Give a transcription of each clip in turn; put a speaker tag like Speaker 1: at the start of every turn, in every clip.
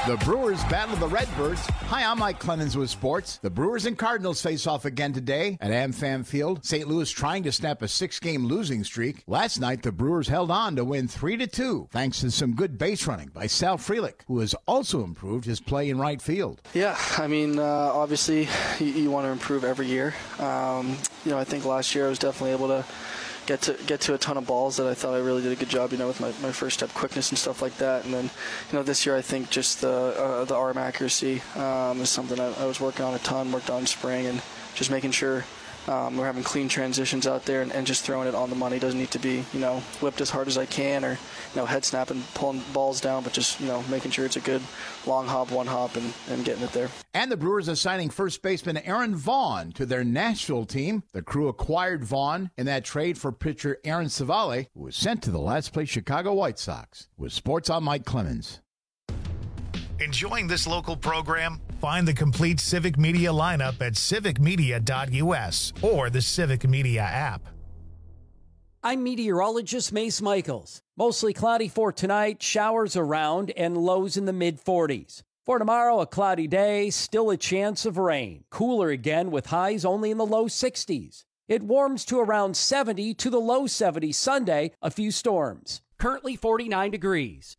Speaker 1: The Brewers battle the Redbirds. Hi, I'm Mike Clemens with sports. The Brewers and Cardinals face off again today at AmFam Field. St. Louis trying to snap a 6-game losing streak. Last night, the Brewers held on to win 3-2, thanks to some good base running by Sal Frelick, who has also improved his play in right field.
Speaker 2: Yeah, I mean, obviously, you want to improve every year. I think last year I was definitely able to get to a ton of balls that I thought I really did a good job, with my first step quickness and stuff like that. And then, this year I think just the arm accuracy is something I was working on a ton, worked on in spring, and just making sure we're having clean transitions out there and just throwing it on the money. Doesn't need to be, whipped as hard as I can or, head snap and pulling balls down, but just, making sure it's a good long hop, one hop, and getting it there.
Speaker 1: And the Brewers are signing first baseman Aaron Vaughn to their Nashville team. The Crew acquired Vaughn in that trade for pitcher Aaron Savale, who was sent to the last place Chicago White Sox. With sports, I'm Mike Clemens.
Speaker 3: Enjoying this local program? Find the complete Civic Media lineup at civicmedia.us or the Civic Media app.
Speaker 4: I'm meteorologist Mace Michaels. Mostly cloudy for tonight, showers around, and lows in the mid-40s. For tomorrow, a cloudy day, still a chance of rain. Cooler again with highs only in the low 60s. It warms to around 70 to the low 70s Sunday, a few storms. Currently 49 degrees.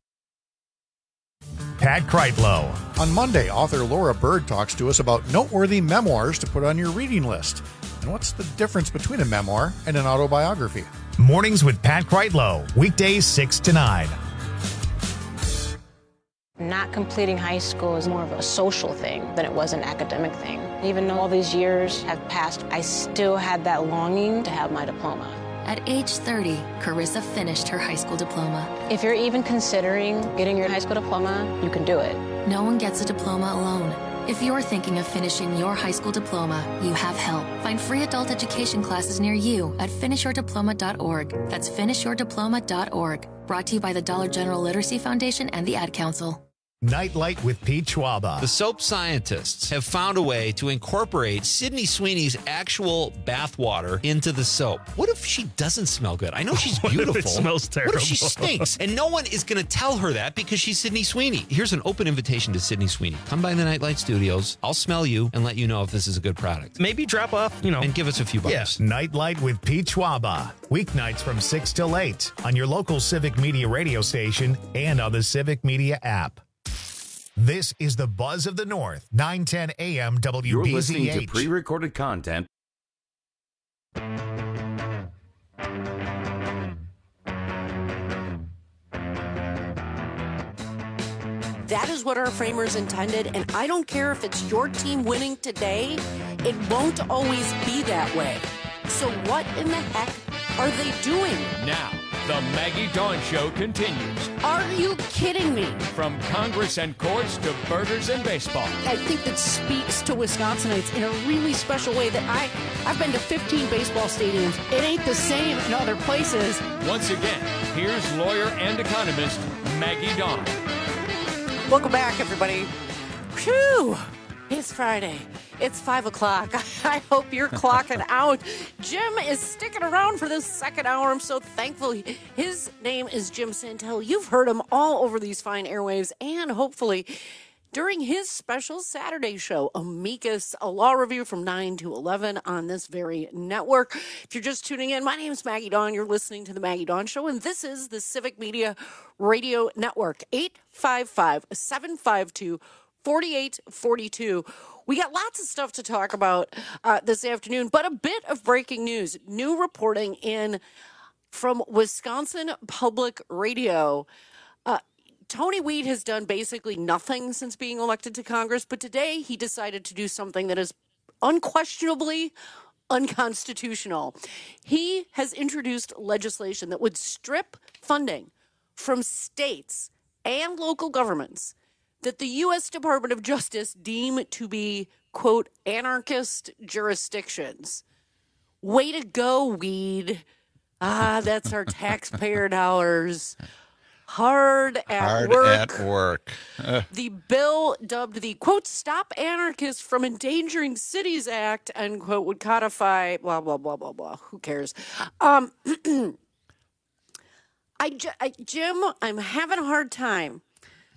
Speaker 3: Pat Kreitlow.
Speaker 5: On Monday, author Laura Bird talks to us about noteworthy memoirs to put on your reading list. And what's the difference between a memoir and an autobiography?
Speaker 3: Mornings with Pat Kreitlow. Weekdays 6 to 9.
Speaker 6: Not completing high school is more of a social thing than it was an academic thing. Even though all these years have passed, I still had that longing to have my diploma.
Speaker 7: At age 30, Carissa finished her high school diploma.
Speaker 6: If you're even considering getting your high school diploma, you can do it.
Speaker 7: No one gets a diploma alone. If you're thinking of finishing your high school diploma, you have help. Find free adult education classes near you at finishyourdiploma.org. That's finishyourdiploma.org. Brought to you by the Dollar General Literacy Foundation and the Ad Council.
Speaker 3: Nightlight with Pete Schwaba.
Speaker 8: The soap scientists have found a way to incorporate Sydney Sweeney's actual bath water into the soap. What if she doesn't smell good? I know she's beautiful.
Speaker 9: What if it smells terrible?
Speaker 8: What if she stinks? And no one is going to tell her that because she's Sydney Sweeney. Here's an open invitation to Sydney Sweeney. Come by the Nightlight Studios. I'll smell you and let you know if this is a good product.
Speaker 9: Maybe drop off,
Speaker 8: and give us a few bucks.
Speaker 3: Yeah. Nightlight with Pete Schwaba. Weeknights from 6 till 8 on your local Civic Media radio station and on the Civic Media app. This is the Buzz of the North, 910 AM WBZH.
Speaker 10: You're listening to pre-recorded content.
Speaker 11: That is what our framers intended, and I don't care if it's your team winning today, it won't always be that way. So what in the heck are they doing?
Speaker 12: Now, the Maggie Dawn Show continues.
Speaker 11: Are you kidding me?
Speaker 12: From Congress and courts to burgers and baseball.
Speaker 11: I think that speaks to Wisconsinites in a really special way that I've been to 15 baseball stadiums. It ain't the same in other places.
Speaker 12: Once again, here's lawyer and economist Maggie Dawn.
Speaker 11: Welcome back, everybody. Whew! It's Friday. It's 5 o'clock. I hope you're clocking out. Jim is sticking around for this second hour. I'm so thankful. His name is Jim Santel. You've heard him all over these fine airwaves and hopefully during his special Saturday show, Amicus, a law review from 9 to 11 on this very network. If you're just tuning in, my name is Maggie Dawn. You're listening to The Maggie Dawn Show, and this is the Civic Media Radio Network, 855-752-4842. We got lots of stuff to talk about this afternoon, but a bit of breaking news. New reporting in from Wisconsin Public Radio. Tony Weed has done basically nothing since being elected to Congress, but today he decided to do something that is unquestionably unconstitutional. He has introduced legislation that would strip funding from states and local governments that the U.S. Department of Justice deem to be, quote, anarchist jurisdictions. Way to go, Weed. That's our taxpayer dollars. Hard at work. The bill, dubbed the, quote, Stop Anarchists from Endangering Cities Act, end quote, would codify, blah, blah, blah, blah, blah. Who cares? Jim, I'm having a hard time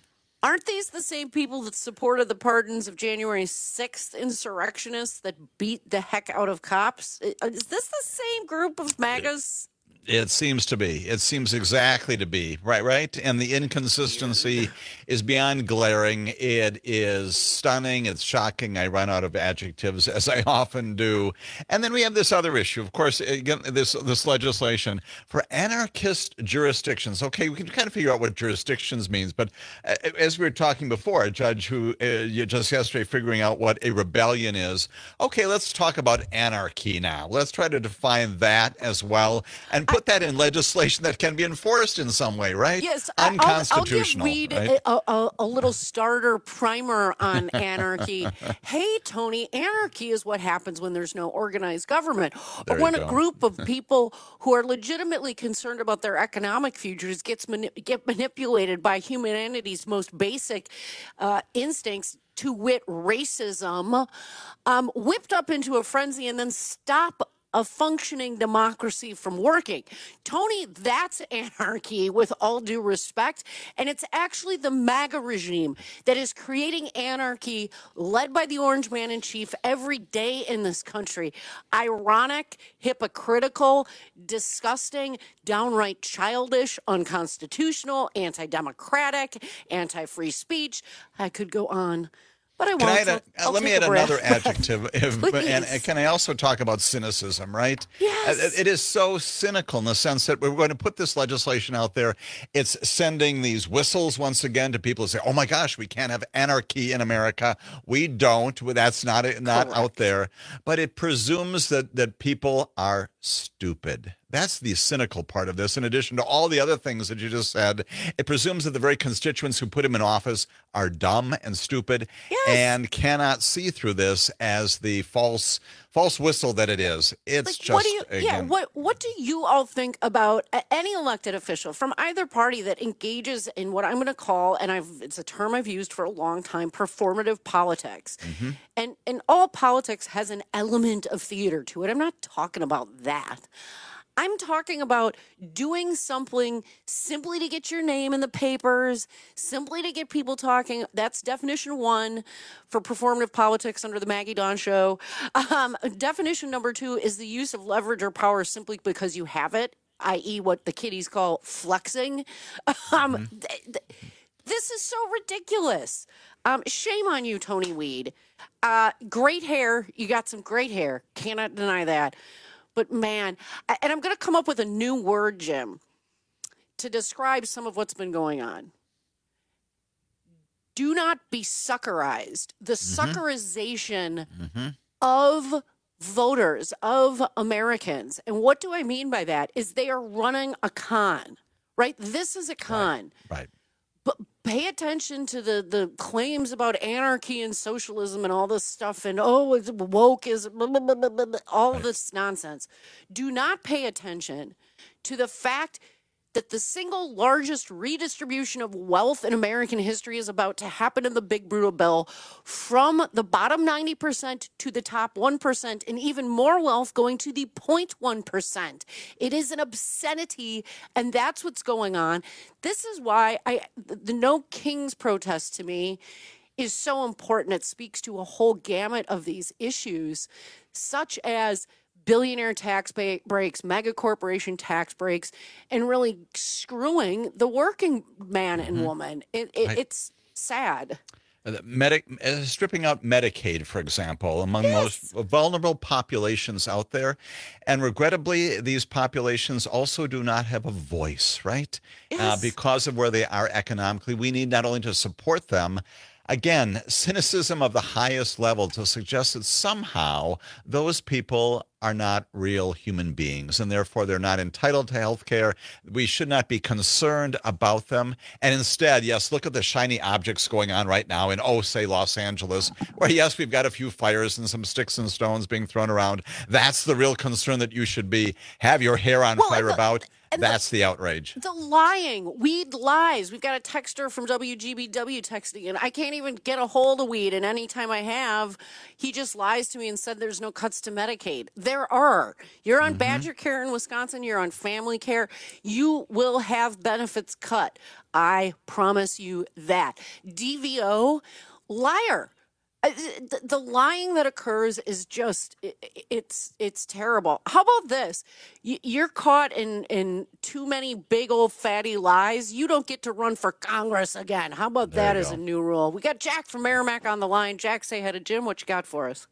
Speaker 11: Aren't these the same people that supported the pardons of January 6th insurrectionists that beat the heck out of cops? Is this the same group of MAGAs?
Speaker 9: It seems to be. It seems exactly to be. Right? And the inconsistency is beyond glaring. It is stunning. It's shocking. I run out of adjectives, as I often do. And then we have this other issue. Of course, again, this legislation for anarchist jurisdictions. Okay, we can kind of figure out what jurisdictions means. But as we were talking before, a judge who just yesterday figuring out what a rebellion is. Okay, let's talk about anarchy now. Let's try to define that as well and put that in legislation that can be enforced in some way, right?
Speaker 11: Yes,
Speaker 9: unconstitutional.
Speaker 11: I'll give Reed a little starter primer on anarchy. Hey, Tony, anarchy is what happens when there's no organized government. Or when a group of people who are legitimately concerned about their economic futures get manipulated by humanity's most basic instincts, to wit, racism, whipped up into a frenzy and then stop a functioning democracy from working. Tony, that's anarchy with all due respect. And it's actually the MAGA regime that is creating anarchy led by the Orange Man in Chief every day in this country. Ironic, hypocritical, disgusting, downright childish, unconstitutional, anti-democratic, anti-free speech. I could go on. But I won't.
Speaker 9: Let me add another adjective. And can I also talk about cynicism, right?
Speaker 11: Yes.
Speaker 9: It is so cynical in the sense that we're going to put this legislation out there. It's sending these whistles once again to people who say, oh, my gosh, we can't have anarchy in America. We don't. That's not out there. But it presumes that people are stupid. That's the cynical part of this. In addition to all the other things that you just said, it presumes that the very constituents who put him in office are dumb and stupid and cannot see through this as the false whistle that it is. It's just
Speaker 11: what do you all think about any elected official from either party that engages in what I'm going to call, and it's a term I've used for a long time, performative politics. Mm-hmm. And all politics has an element of theater to it. I'm not talking about that. I'm talking about doing something simply to get your name in the papers, simply to get people talking. That's definition 1 for performative politics under the Maggie Dawn Show. Definition number 2 is the use of leverage or power simply because you have it, i.e. what the kiddies call flexing. This is so ridiculous. Shame on you, Tony Weed. Great hair. You got some great hair. Cannot deny that. But man, and I'm going to come up with a new word, Jim, to describe some of what's been going on. Do not be suckerized. The suckerization of voters, of Americans. And what do I mean by that? Is they are running a con, right? This is a con.
Speaker 9: Right.
Speaker 11: But pay attention to the claims about anarchy and socialism and all this stuff and, it's woke is blah, blah, blah, blah, blah, all of this nonsense. Do not pay attention to the fact that the single largest redistribution of wealth in American history is about to happen in the Big Brutal Bill, from the bottom 90% to the top 1%, and even more wealth going to the 0.1%. It is an obscenity, and that's what's going on. This is why the No Kings protest to me is so important. It speaks to a whole gamut of these issues, such as billionaire tax breaks, mega corporation tax breaks, and really screwing the working man and woman. It's sad.
Speaker 9: Stripping out Medicaid, for example, among most vulnerable populations out there. And regrettably, these populations also do not have a voice, right? Because of where they are economically. We need not only to support them, again, cynicism of the highest level to suggest that somehow those people are not real human beings and therefore they're not entitled to health care. We should not be concerned about them. And instead, yes, look at the shiny objects going on right now in, say, Los Angeles, where, yes, we've got a few fires and some sticks and stones being thrown around. That's the real concern that you should have your hair on fire about. That's the outrage.
Speaker 11: The lying. Weed lies. We've got a texter from WGBW texting, and I can't even get a hold of Weed, and anytime I have, he just lies to me and said there's no cuts to Medicaid. There are. You're on Badger Care in Wisconsin. You're on Family Care. You will have benefits cut. I promise you that. DVO, liar. The lying that occurs is just, it's terrible. How about this? You're caught in too many big old fatty lies. You don't get to run for Congress again. How about that as a new rule? We got Jack from Merrimack on the line. Jack, say hi to Jim. What you got for us?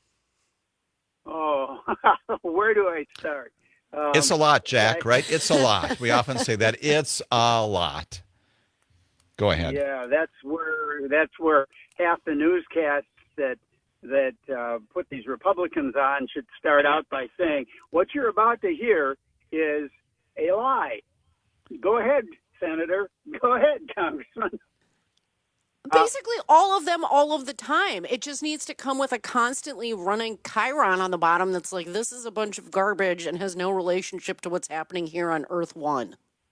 Speaker 13: Oh, where do I start?
Speaker 9: It's a lot, Jack, right? It's a lot. We often say that. It's a lot. Go ahead.
Speaker 13: Yeah, that's where half the newscasts that put these Republicans on should start out by saying, what you're about to hear is a lie. Go ahead, Senator. Go ahead, Congressman.
Speaker 11: Basically, all of them, all of the time. It just needs to come with a constantly running chyron on the bottom that's like, this is a bunch of garbage and has no relationship to what's happening here on Earth 1.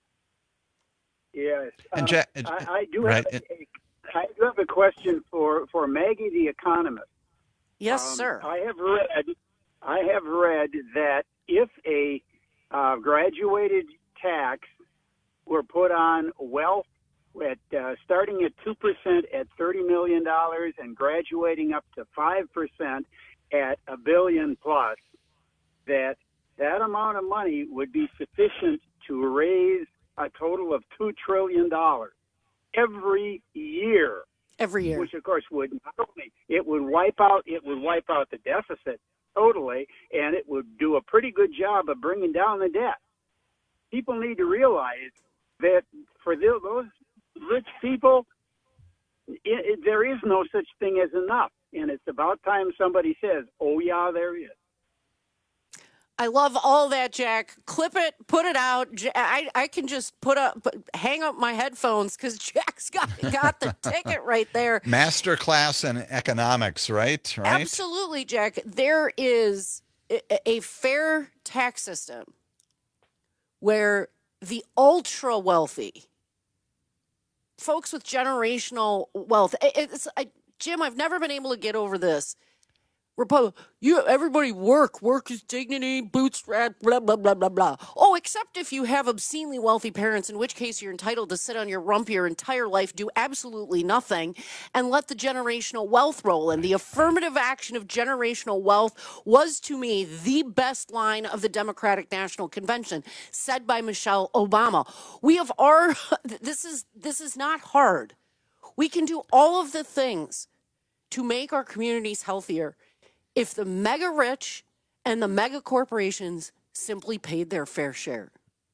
Speaker 13: Yes.
Speaker 9: And Jack,
Speaker 13: I do have a question for Maggie the economist.
Speaker 11: Yes, sir.
Speaker 13: I have read that if a graduated tax were put on wealth at starting at 2% at $30 million and graduating up to 5% at $1 billion plus, that amount of money would be sufficient to raise a total of $2 trillion every year.
Speaker 11: Every year,
Speaker 13: which of course would not only it would wipe out the deficit totally, and it would do a pretty good job of bringing down the debt. People need to realize that for those rich people, there is no such thing as enough, and it's about time somebody says, "Oh yeah, there is."
Speaker 11: I love all that, Jack. Clip it, put it out. I can just hang up my headphones because Jack's got the ticket right there.
Speaker 9: Masterclass in economics, right?
Speaker 11: Absolutely, Jack. There is a fair tax system where the ultra wealthy, folks with generational wealth, Jim, I've never been able to get over this. Everybody work is dignity, bootstrap, blah, blah, blah, blah, blah. Oh, except if you have obscenely wealthy parents, in which case you're entitled to sit on your rump your entire life, do absolutely nothing, and let the generational wealth roll in. The affirmative action of generational wealth was, to me, the best line of the Democratic National Convention, said by Michelle Obama. This is not hard. We can do all of the things to make our communities healthier if the mega rich and the mega corporations simply paid their fair share.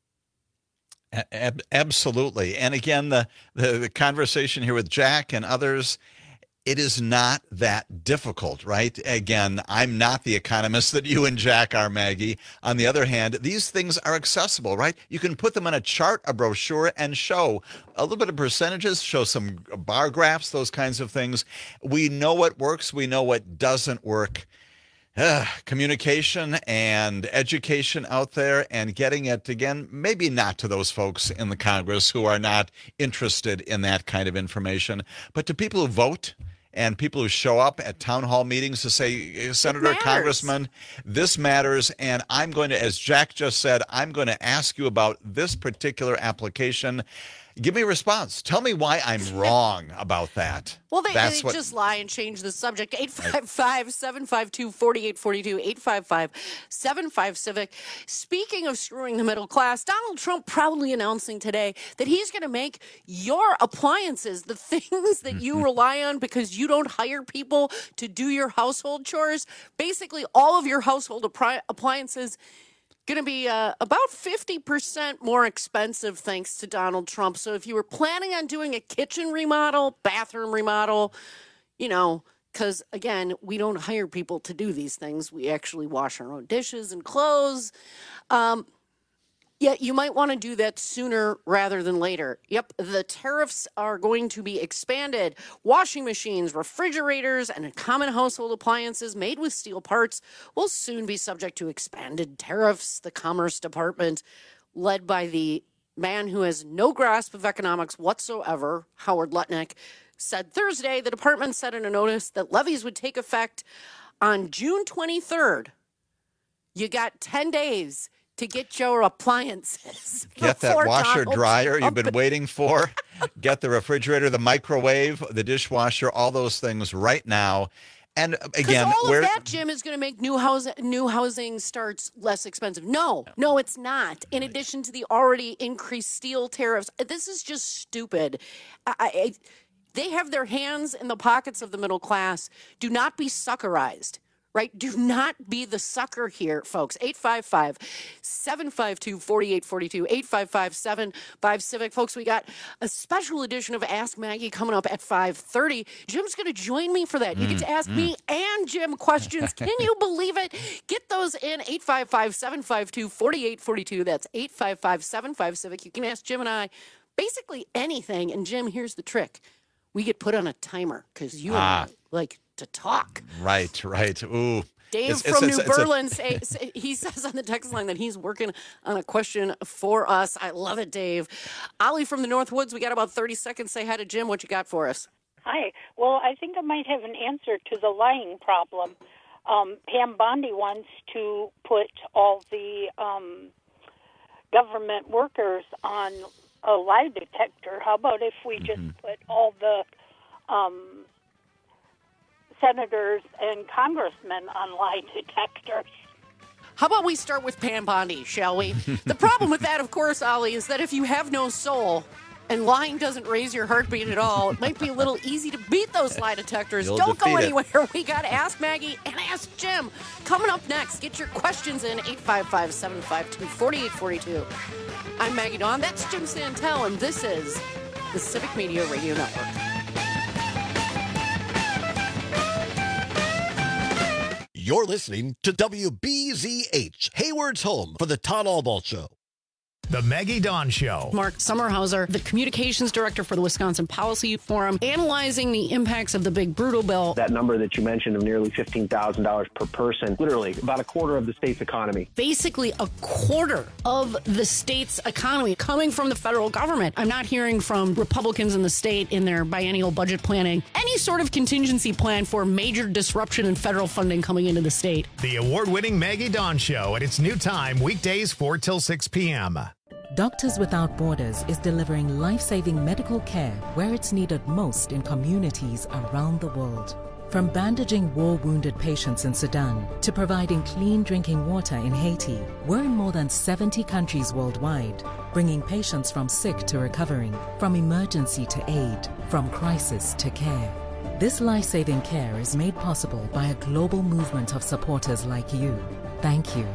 Speaker 9: Absolutely. And again, the conversation here with Jack and others, it is not that difficult, right? Again, I'm not the economist that you and Jack are, Maggie. On the other hand, these things are accessible, right? You can put them on a chart, a brochure, and show a little bit of percentages, show some bar graphs, those kinds of things. We know what works. We know what doesn't work. Communication and education out there and getting it, again, maybe not to those folks in the Congress who are not interested in that kind of information, but to people who vote and people who show up at town hall meetings to say, Senator, Congressman, this matters, and I'm going to, as Jack just said, I'm going to ask you about this particular application. Give me a response. Tell me why I'm wrong about that.
Speaker 11: Well, they just lie and change the subject. 855-752-4842, 855-75-CIVIC. Speaking of screwing the middle class, Donald Trump proudly announcing today that he's going to make your appliances, the things that you rely on because you don't hire people to do your household chores, basically all of your household appliances going to be about 50% more expensive thanks to Donald Trump. So if you were planning on doing a kitchen remodel, bathroom remodel, because, again, we don't hire people to do these things. We actually wash our own dishes and clothes. Yeah, you might want to do that sooner rather than later. Yep, the tariffs are going to be expanded. Washing machines, refrigerators, and common household appliances made with steel parts will soon be subject to expanded tariffs. The Commerce Department led by the man who has no grasp of economics whatsoever, Howard Lutnick, said Thursday the department said in a notice that levies would take effect on June 23rd. You got 10 days to get your appliances.
Speaker 9: Get that washer dryer you've been waiting for. Get the refrigerator, the microwave, the dishwasher, all those things right now. And again,
Speaker 11: all of that, Jim, is going to make new housing starts less expensive. No, it's not. In addition to the already increased steel tariffs, this is just stupid. They have their hands in the pockets of the middle class. Do not be suckerized, right? Do not be the sucker here, folks. 855-752-4842, 855-75-CIVIC. Folks, we got a special edition of Ask Maggie coming up at 5:30. Jim's going to join me for that. You get to ask me and Jim questions. Can you believe it? Get those in, 855-752-4842. That's 855-75-CIVIC. You can ask Jim and I basically anything. And Jim, here's the trick. We get put on a timer because you and I like to talk.
Speaker 9: Right. Ooh.
Speaker 11: Dave from New Berlin, he says on the text line that he's working on a question for us. I love it, Dave. Ollie from the Northwoods, we got about 30 seconds. Say hi to Jim. What you got for us?
Speaker 14: Hi. Well, I think I might have an answer to the lying problem. Pam Bondi wants to put all the government workers on a lie detector. How about if we just put all the senators and congressmen on lie detectors?
Speaker 11: How about we start with Pam Bondi, shall we? The problem with that, of course, Ollie, is that if you have no soul and lying doesn't raise your heartbeat at all, it might be a little easy to beat those lie detectors. Don't go anywhere. We got to Ask Maggie and Ask Jim. Coming up next, get your questions in, 855-752-4842. I'm Maggie Dawn. That's Jim Santel, and this is the Civic Media Radio Network.
Speaker 15: You're listening to WBZH, Hayward's home for the Todd Albaugh Show.
Speaker 3: The Maggie Dawn Show.
Speaker 11: Mark Sommerhauser, the communications director for the Wisconsin Policy Forum, analyzing the impacts of the big brutal bill.
Speaker 16: That number that you mentioned of nearly $15,000 per person, literally about a quarter of the state's economy.
Speaker 11: Basically a quarter of the state's economy coming from the federal government. I'm not hearing from Republicans in the state in their biennial budget planning any sort of contingency plan for major disruption in federal funding coming into the state.
Speaker 3: The award-winning Maggie Dawn Show at its new time, weekdays 4 till 6 p.m.
Speaker 17: Doctors Without Borders is delivering life-saving medical care where it's needed most in communities around the world. From bandaging war-wounded patients in Sudan to providing clean drinking water in Haiti, we're in more than 70 countries worldwide, bringing patients from sick to recovering, from emergency to aid, from crisis to care. This life-saving care is made possible by a global movement of supporters like you. Thank you.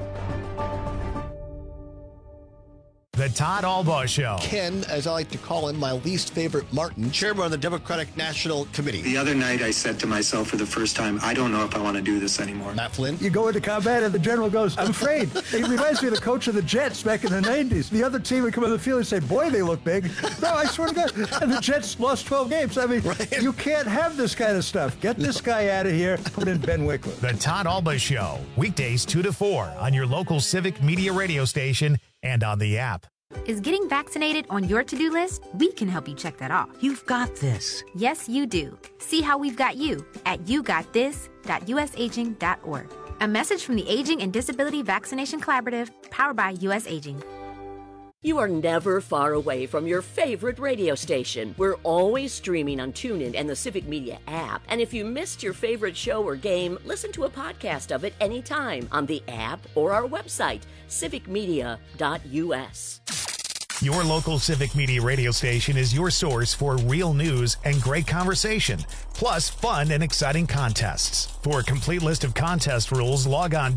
Speaker 3: The Todd Albaugh Show.
Speaker 15: Ken, as I like to call him, my least favorite Martin, chairman of the Democratic National Committee.
Speaker 18: The other night I said to myself for the first time, I don't know if I want to do this anymore.
Speaker 15: Matt Flynn.
Speaker 19: You go into combat and the general goes, I'm afraid. It reminds me of the coach of the Jets back in the 90s. The other team would come on the field and say, boy, they look big. No, I swear to God. And the Jets lost 12 games. I mean, You can't have this kind of stuff. Get this guy out of here. Put in Ben Wickler.
Speaker 3: The Todd Albaugh Show. Weekdays 2 to 4 on your local Civic Media radio station and on the app.
Speaker 20: Is getting vaccinated on your to-do list? We can help you check that off.
Speaker 21: You've got this.
Speaker 20: Yes, you do. See how we've got you at yougotthis.usaging.org. A message from the Aging and Disability Vaccination Collaborative, powered by US Aging.
Speaker 22: You are never far away from your favorite radio station. We're always streaming on TuneIn and the Civic Media app. And if you missed your favorite show or game, listen to a podcast of it anytime on the app or our website, civicmedia.us.
Speaker 3: Your local Civic Media radio station is your source for real news and great conversation, plus fun and exciting contests. For a complete list of contest rules, log on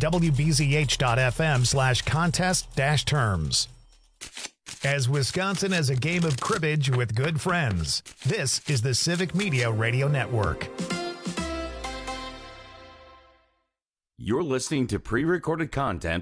Speaker 3: wbzh.fm/contest-terms. As Wisconsin has a game of cribbage with good friends, this is the Civic Media Radio Network.
Speaker 10: You're listening to pre-recorded content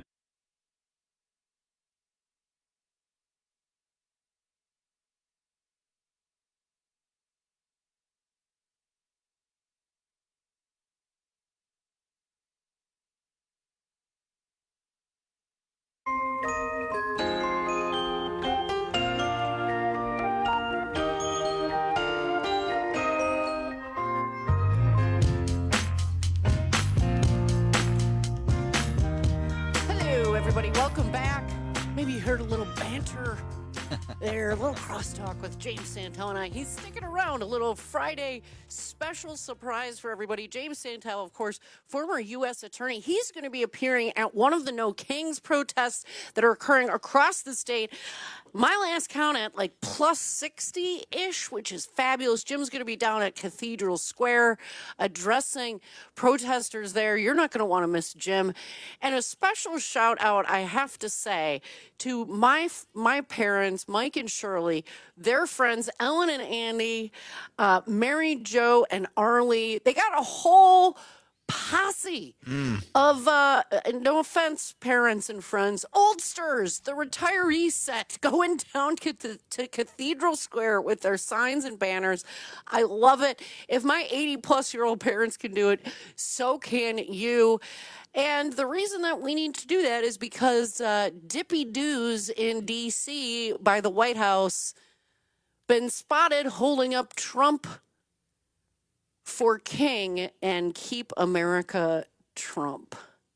Speaker 11: there. A little crosstalk with James Santana. He's sticking around. A little Friday special surprise for everybody. James Santana, of course, former U.S. attorney. He's going to be appearing at one of the No Kings protests that are occurring across the state. My last count at like plus 60-ish, which is fabulous. Jim's going to be down at Cathedral Square addressing protesters there. You're not going to want to miss Jim. And a special shout out, I have to say, to my parents, Mike and Shirley, their friends, Ellen and Andy, Mary Jo and Arlie. They got a whole posse of, no offense, parents and friends, oldsters, the retiree set going down to Cathedral Square with their signs and banners. I love it. If my 80-plus-year-old parents can do it, so can you. And the reason that we need to do that is because Dippy Doos in D.C. by the White House been spotted holding up Trump for king and keep America Trump.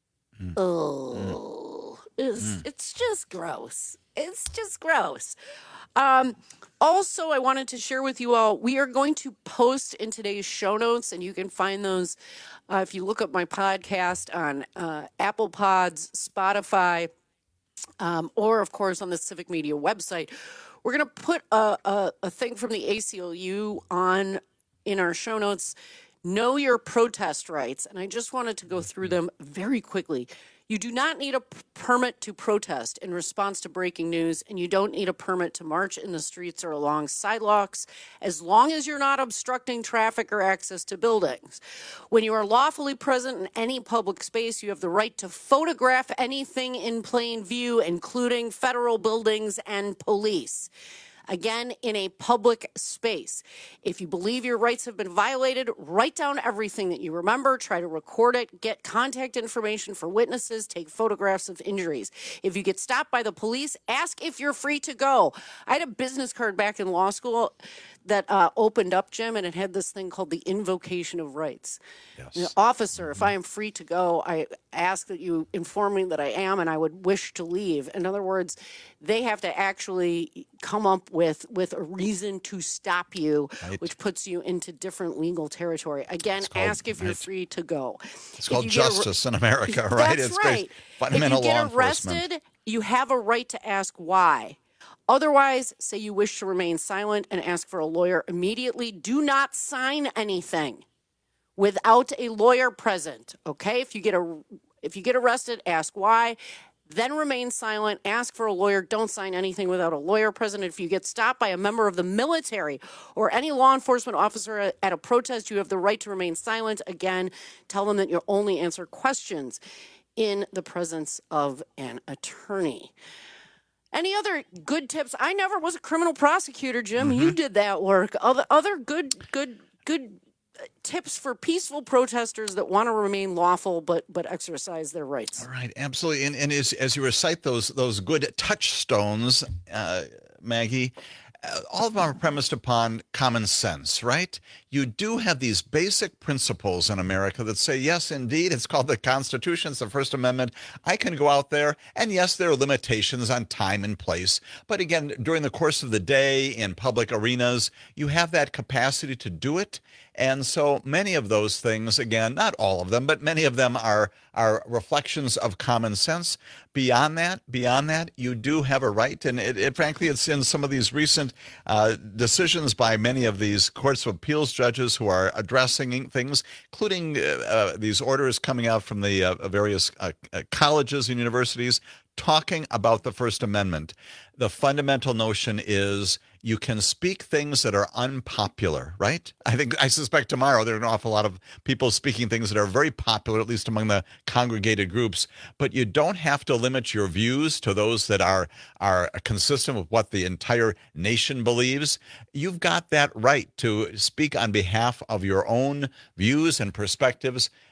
Speaker 11: It's just gross. It's just gross. Also, I wanted to share with you all, we are going to post in today's show notes, and you can find those if you look up my podcast on Apple Pods, Spotify, or, of course, on the Civic Media website. We're going to put a thing from the ACLU on in our show notes. Know your protest rights. And I just wanted to go through them very quickly. You do not need a permit to protest in response to breaking news, and you don't need a permit to march in the streets or along sidewalks as long as you're not obstructing traffic or access to buildings. When you are lawfully present in any public space, you have the right to photograph anything in plain view, including federal buildings and police. Again, in a public space. If you believe your rights have been violated, write down everything that you remember, try to record it, get contact information for witnesses, take photographs of injuries. If you get stopped by the police, ask if you're free to go. I had a business card back in law school that opened up, Jim, and it had this thing called the invocation of rights. Yes. Officer, if I am free to go, I ask that you inform me that I am and I would wish to leave. In other words, they have to actually come up with a reason to stop you, which puts you into different legal territory. Again, ask if you're free to go.
Speaker 9: It's called justice in America, right?
Speaker 11: That's
Speaker 9: it's
Speaker 11: right.
Speaker 9: Fundamental
Speaker 11: if you
Speaker 9: law
Speaker 11: get arrested, you have a right to ask why. Otherwise, say you wish to remain silent and ask for a lawyer immediately. Do not sign anything without a lawyer present, okay? If you get arrested, ask why. Then remain silent, ask for a lawyer. Don't sign anything without a lawyer present. If you get stopped by a member of the military or any law enforcement officer at a protest, you have the right to remain silent. Again, tell them that you'll only answer questions in the presence of an attorney. Any other good tips? I never was a criminal prosecutor, Jim. You did that work. Other good tips for peaceful protesters that want to remain lawful but exercise their rights.
Speaker 9: All right, absolutely. And as you recite those good touchstones, Maggie, all of them are premised upon common sense, right? You do have these basic principles in America that say, yes, indeed, it's called the Constitution, it's the First Amendment. I can go out there, and yes, there are limitations on time and place. But again, during the course of the day in public arenas, you have that capacity to do it. And so many of those things, again, not all of them, but many of them are reflections of common sense. Beyond that, you do have a right. And frankly, it's in some of these recent decisions by many of these courts of appeals judges who are addressing things, including these orders coming out from the various colleges and universities talking about the First Amendment. The fundamental notion is you can speak things that are unpopular, right? I suspect tomorrow there are an awful lot of people speaking things that are very popular, at least among the congregated groups, but you don't have to limit your views to those that are consistent with what the entire nation believes. You've got that right to speak on behalf of your own views and perspectives.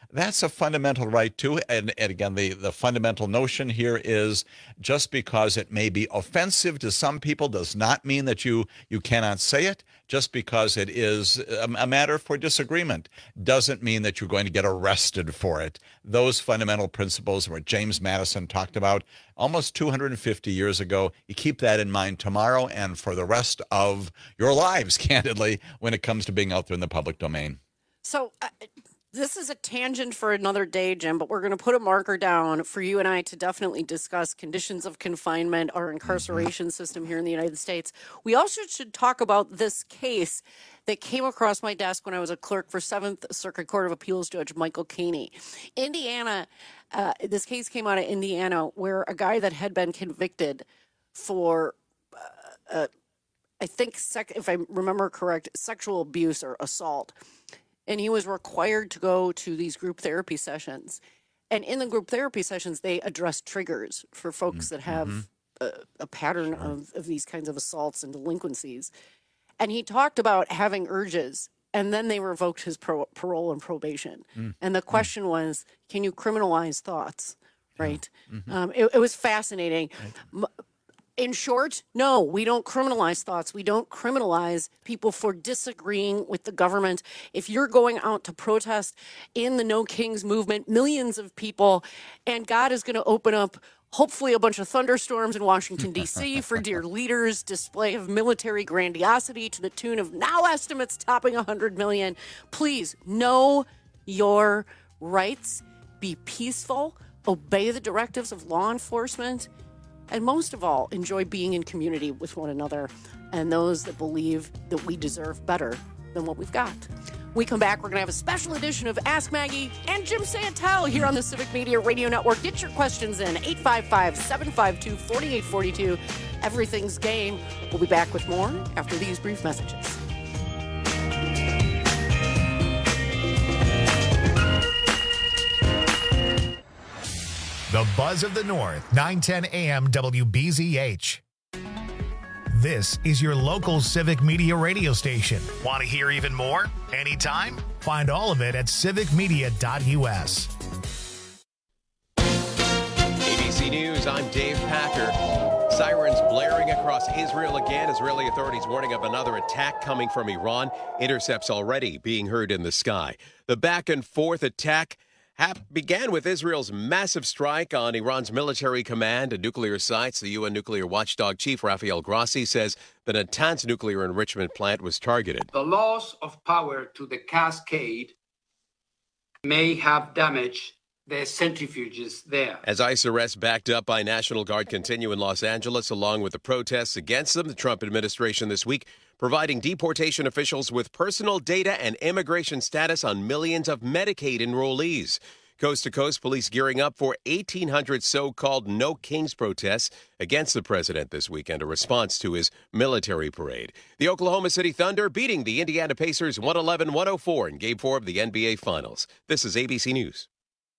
Speaker 9: that's a fundamental right too. And again, the fundamental notion here is just because it may be offensive to some people does not mean that you cannot say it. Just because it is a matter for disagreement doesn't mean that you're going to get arrested for it. Those fundamental principles are what James Madison talked about almost 250 years ago. You keep that in mind tomorrow and for the rest of your lives, candidly, when it comes to being out there in the public domain.
Speaker 11: So this is a tangent for another day, Jim, but we're going to put a marker down for you and I to definitely discuss conditions of confinement, our incarceration system here in the United States. We also should talk about this case that came across my desk when I was a clerk for 7th Circuit Court of Appeals Judge Michael Caney. Indiana, this case came out of Indiana where a guy that had been convicted for, I think, if I remember correct, sexual abuse or assault. And he was required to go to these group therapy sessions. And in the group therapy sessions, they address triggers for folks that have a pattern of these kinds of assaults and delinquencies. And he talked about having urges, and then they revoked his parole and probation. And the question was, can you criminalize thoughts, right? It was fascinating. Right. In short, no, we don't criminalize thoughts. We don't criminalize people for disagreeing with the government. If you're going out to protest in the No Kings movement, millions of people, and God is going to open up hopefully a bunch of thunderstorms in Washington, D.C. for dear leaders' display of military grandiosity to the tune of now estimates topping 100 million. Please know your rights. Be peaceful. Obey the directives of law enforcement. And most of all, enjoy being in community with one another and those that believe that we deserve better than what we've got. We come back, we're going to have a special edition of Ask Maggie and Jim Santel here on the Civic Media Radio Network. Get your questions in, 855-752-4842. Everything's game. We'll be back with more after these brief messages.
Speaker 3: The Buzz of the North, 910 AM WBZH. This is your local Civic Media radio station. Want to hear even more? Anytime? Find all of it at civicmedia.us.
Speaker 2: ABC News, I'm Dave Packer. Sirens blaring across Israel again. Israeli authorities warning of another attack coming from Iran. Intercepts already being heard in the sky. The back and forth attack began with Israel's massive strike on Iran's military command and nuclear sites. The UN nuclear watchdog chief Rafael Grossi says the Natanz nuclear enrichment plant was targeted.
Speaker 21: The loss of power to the cascade may have damaged the centrifuges there.
Speaker 2: As ICE arrests backed up by National Guard continue in Los Angeles, along with the protests against them, the Trump administration this week providing deportation officials with personal data and immigration status on millions of Medicaid enrollees. Coast to coast, police gearing up for 1,800 so-called No Kings protests against the president this weekend, a response to his military parade. The Oklahoma City Thunder beating the Indiana Pacers 111-104 in Game 4 of the NBA Finals. This is ABC News.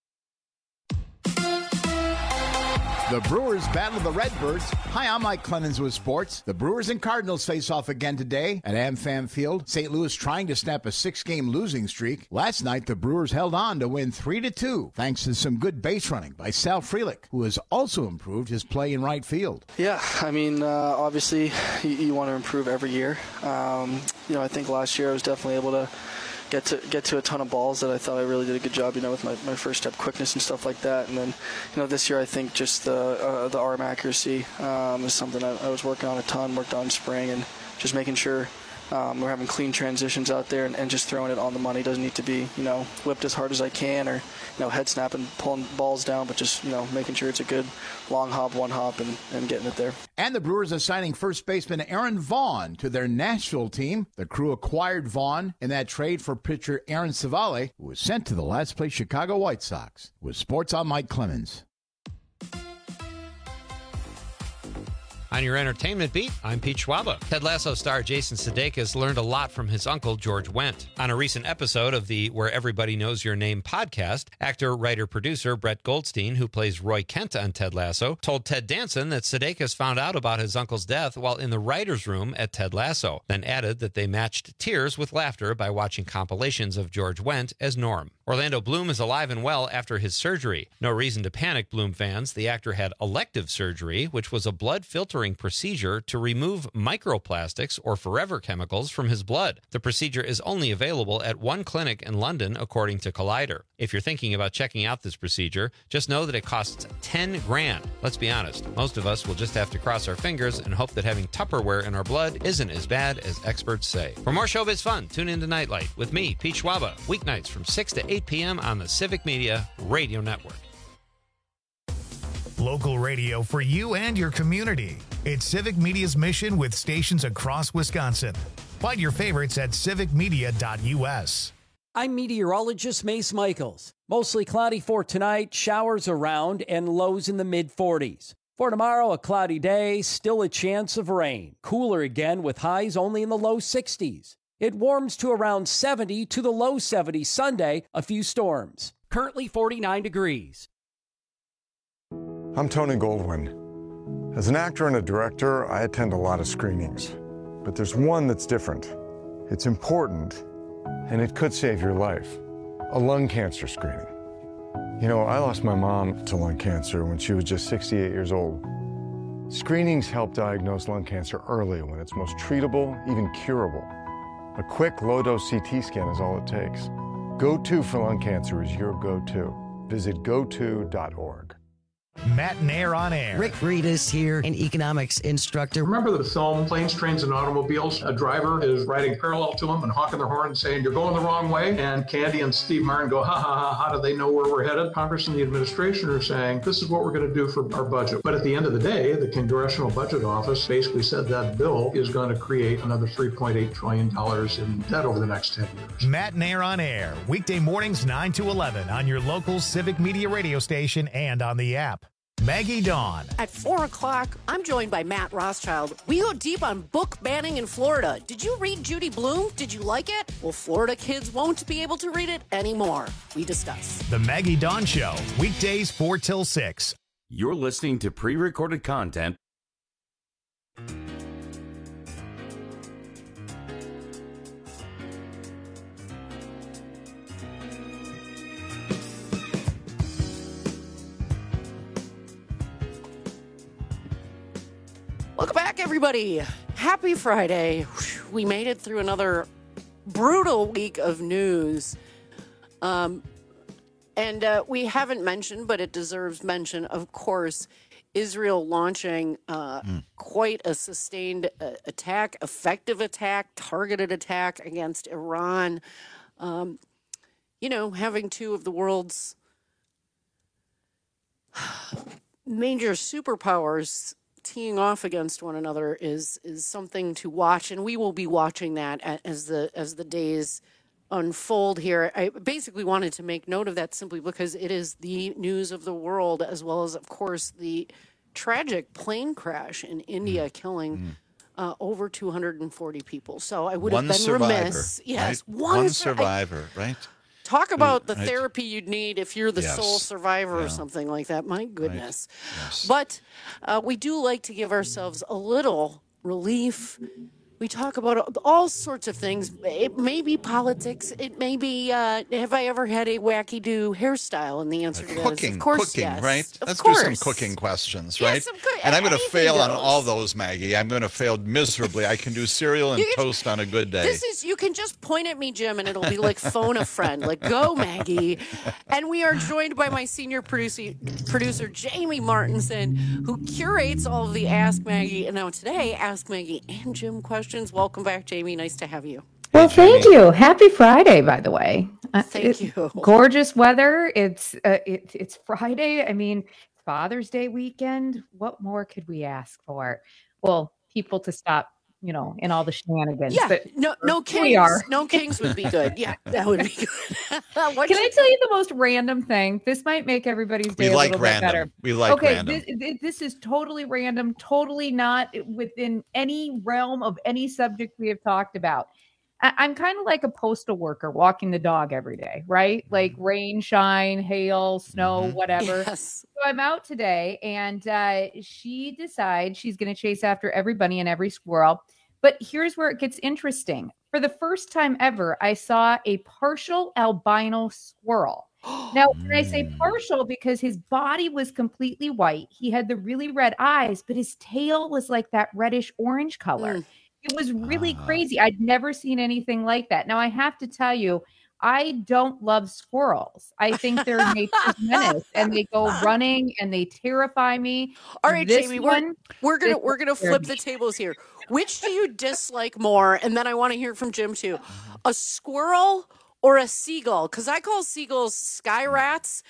Speaker 1: The Brewers battle the Redbirds. Hi, I'm Mike Clemens with sports. The Brewers and Cardinals face off again today at AmFam Field. St. Louis trying to snap a 6-game losing streak. Last night, the Brewers held on to win 3-2, thanks to some good base running by Sal Frelick, who has also improved his play in right field.
Speaker 23: Yeah, I mean, obviously, you want to improve every year. I think last year I was definitely able to get to a ton of balls that I thought I really did a good job, with my first step quickness and stuff like that. And then, this year I think just the arm accuracy is something I was working on a ton, worked on spring, and just making sure we're having clean transitions out there and just throwing it on the money. Doesn't need to be, whipped as hard as I can or, head snapping, pulling balls down, but just, making sure it's a good long hop, one hop, and getting it there.
Speaker 1: And the Brewers are signing first baseman Aaron Vaughn to their Nashville team. The Crew acquired Vaughn in that trade for pitcher Aaron Savale, who was sent to the last-place Chicago White Sox. With sports, I'm Mike Clemens.
Speaker 8: On your entertainment beat, I'm Pete Schwaba. Ted Lasso star Jason Sudeikis learned a lot from his uncle, George Wendt. On a recent episode of the Where Everybody Knows Your Name podcast, actor, writer, producer Brett Goldstein, who plays Roy Kent on Ted Lasso, told Ted Danson that Sudeikis found out about his uncle's death while in the writer's room at Ted Lasso, then added that they matched tears with laughter by watching compilations of George Wendt as Norm. Orlando Bloom is alive and well after his surgery. No reason to panic, Bloom fans. The actor had elective surgery, which was a blood filtering procedure to remove microplastics or forever chemicals from his blood. The procedure is only available at one clinic in London, according to Collider. If you're thinking about checking out this procedure, just know that it costs $10,000. Let's be honest, most of us will just have to cross our fingers and hope that having Tupperware in our blood isn't as bad as experts say. For more showbiz fun, tune into Nightlight with me, Pete Schwaba, weeknights from 6 to 8 p.m. on the Civic Media Radio Network.
Speaker 3: Local radio for you and your community. It's Civic Media's mission with stations across Wisconsin. Find your favorites at civicmedia.us.
Speaker 4: I'm meteorologist Mace Michaels. Mostly cloudy for tonight, showers around, and lows in the mid-40s. For tomorrow, a cloudy day, still a chance of rain. Cooler again with highs only in the low 60s. It warms to around 70 to the low 70s Sunday, a few storms. Currently 49 degrees.
Speaker 5: I'm Tony Goldwyn. As an actor and a director, I attend a lot of screenings. But there's one that's different. It's important, and it could save your life. A lung cancer screening. You know, I lost my mom to lung cancer when she was just 68 years old. Screenings help diagnose lung cancer early when it's most treatable, even curable. A quick, low-dose CT scan is all it takes. Go-To for lung cancer is your go-to. Visit goto.org.
Speaker 3: Matt Nair on air.
Speaker 6: Rick Reedus here, an economics instructor.
Speaker 24: Remember the film Planes, Trains, and Automobiles? A driver is riding parallel to him and honking their horn and saying, "You're going the wrong way." And Candy and Steve Martin go, "Ha ha ha, how do they know where we're headed?" Congress and the administration are saying, "This is what we're going to do for our budget." But at the end of the day, the Congressional Budget Office basically said that bill is going to create another $3.8 trillion in debt over the next 10 years.
Speaker 3: Matt Nair on air, weekday mornings 9 to 11 on your local Civic Media radio station and on the app. Maggie Dawn.
Speaker 11: At 4 o'clock, I'm joined by Matt Rothschild. We go deep on book banning in Florida. Did you read Judy Blume? Did you like it? Well, Florida kids won't be able to read it anymore. We discuss.
Speaker 3: The Maggie Dawn Show, weekdays 4 till 6.
Speaker 10: You're listening to pre-recorded content.
Speaker 11: Welcome back, everybody. Happy Friday. We made it through another brutal week of news. And we haven't mentioned, but it deserves mention, of course, Israel launching quite a sustained attack, effective attack, targeted attack against Iran. Having two of the world's major superpowers teeing off against one another is something to watch, and we will be watching that as the days unfold here. I basically wanted to make note of that simply because it is the news of the world, as well as, of course, the tragic plane crash in India killing over 240 people. So I would have been remiss. Yes,
Speaker 9: right? One survivor, right?
Speaker 11: Talk about the therapy you'd need if you're the sole survivor or something like that. My goodness.
Speaker 9: Right. Yes.
Speaker 11: But we do like to give ourselves a little relief. We talk about all sorts of things. It may be politics. It may be, have I ever had a wacky-do hairstyle? And the answer to that is, of course, yes.
Speaker 9: Right? Let's do some cooking questions, right? And I'm going to fail on all those, Maggie. I'm going to fail miserably. I can do cereal and toast on a good day.
Speaker 11: You can just point at me, Jim, and it'll be like phone a friend. Like, go, Maggie. And we are joined by my senior producer, Jamie Martinson, who curates all of the Ask Maggie, and now today, Ask Maggie and Jim questions. Welcome back, Jamie. Nice to have you.
Speaker 25: Well, thank you. Happy Friday, by the way.
Speaker 11: Thank you.
Speaker 25: Gorgeous weather. It's Friday. I mean, Father's Day weekend. What more could we ask for? Well, people to stop, in all the shenanigans.
Speaker 11: Yeah,
Speaker 25: but
Speaker 11: no kings. No kings would be good. Yeah, that would be good.
Speaker 25: Can I tell you the most random thing? This might make everybody's day a little bit better.
Speaker 9: We like random.
Speaker 25: This is totally random, totally not within any realm of any subject we have talked about. I'm kind of like a postal worker walking the dog every day, right? Like rain, shine, hail, snow, whatever.
Speaker 11: Yes.
Speaker 25: So I'm out today, and she decides she's going to chase after every bunny and every squirrel. But here's where it gets interesting. for the first time ever, I saw a partial albino squirrel. Now, when I say partial, because his body was completely white, he had the really red eyes, but his tail was like that reddish orange color. It was really crazy. I'd never seen anything like that. Now, I have to tell you, I don't love squirrels. I think they're nature's menace, and they go running and they terrify me.
Speaker 11: All right,
Speaker 25: This
Speaker 11: Jamie,
Speaker 25: one,
Speaker 11: we're gonna flip the tables here. Which do you dislike more? And then I want to hear from Jim too. A squirrel or a seagull? Because I call seagulls sky rats.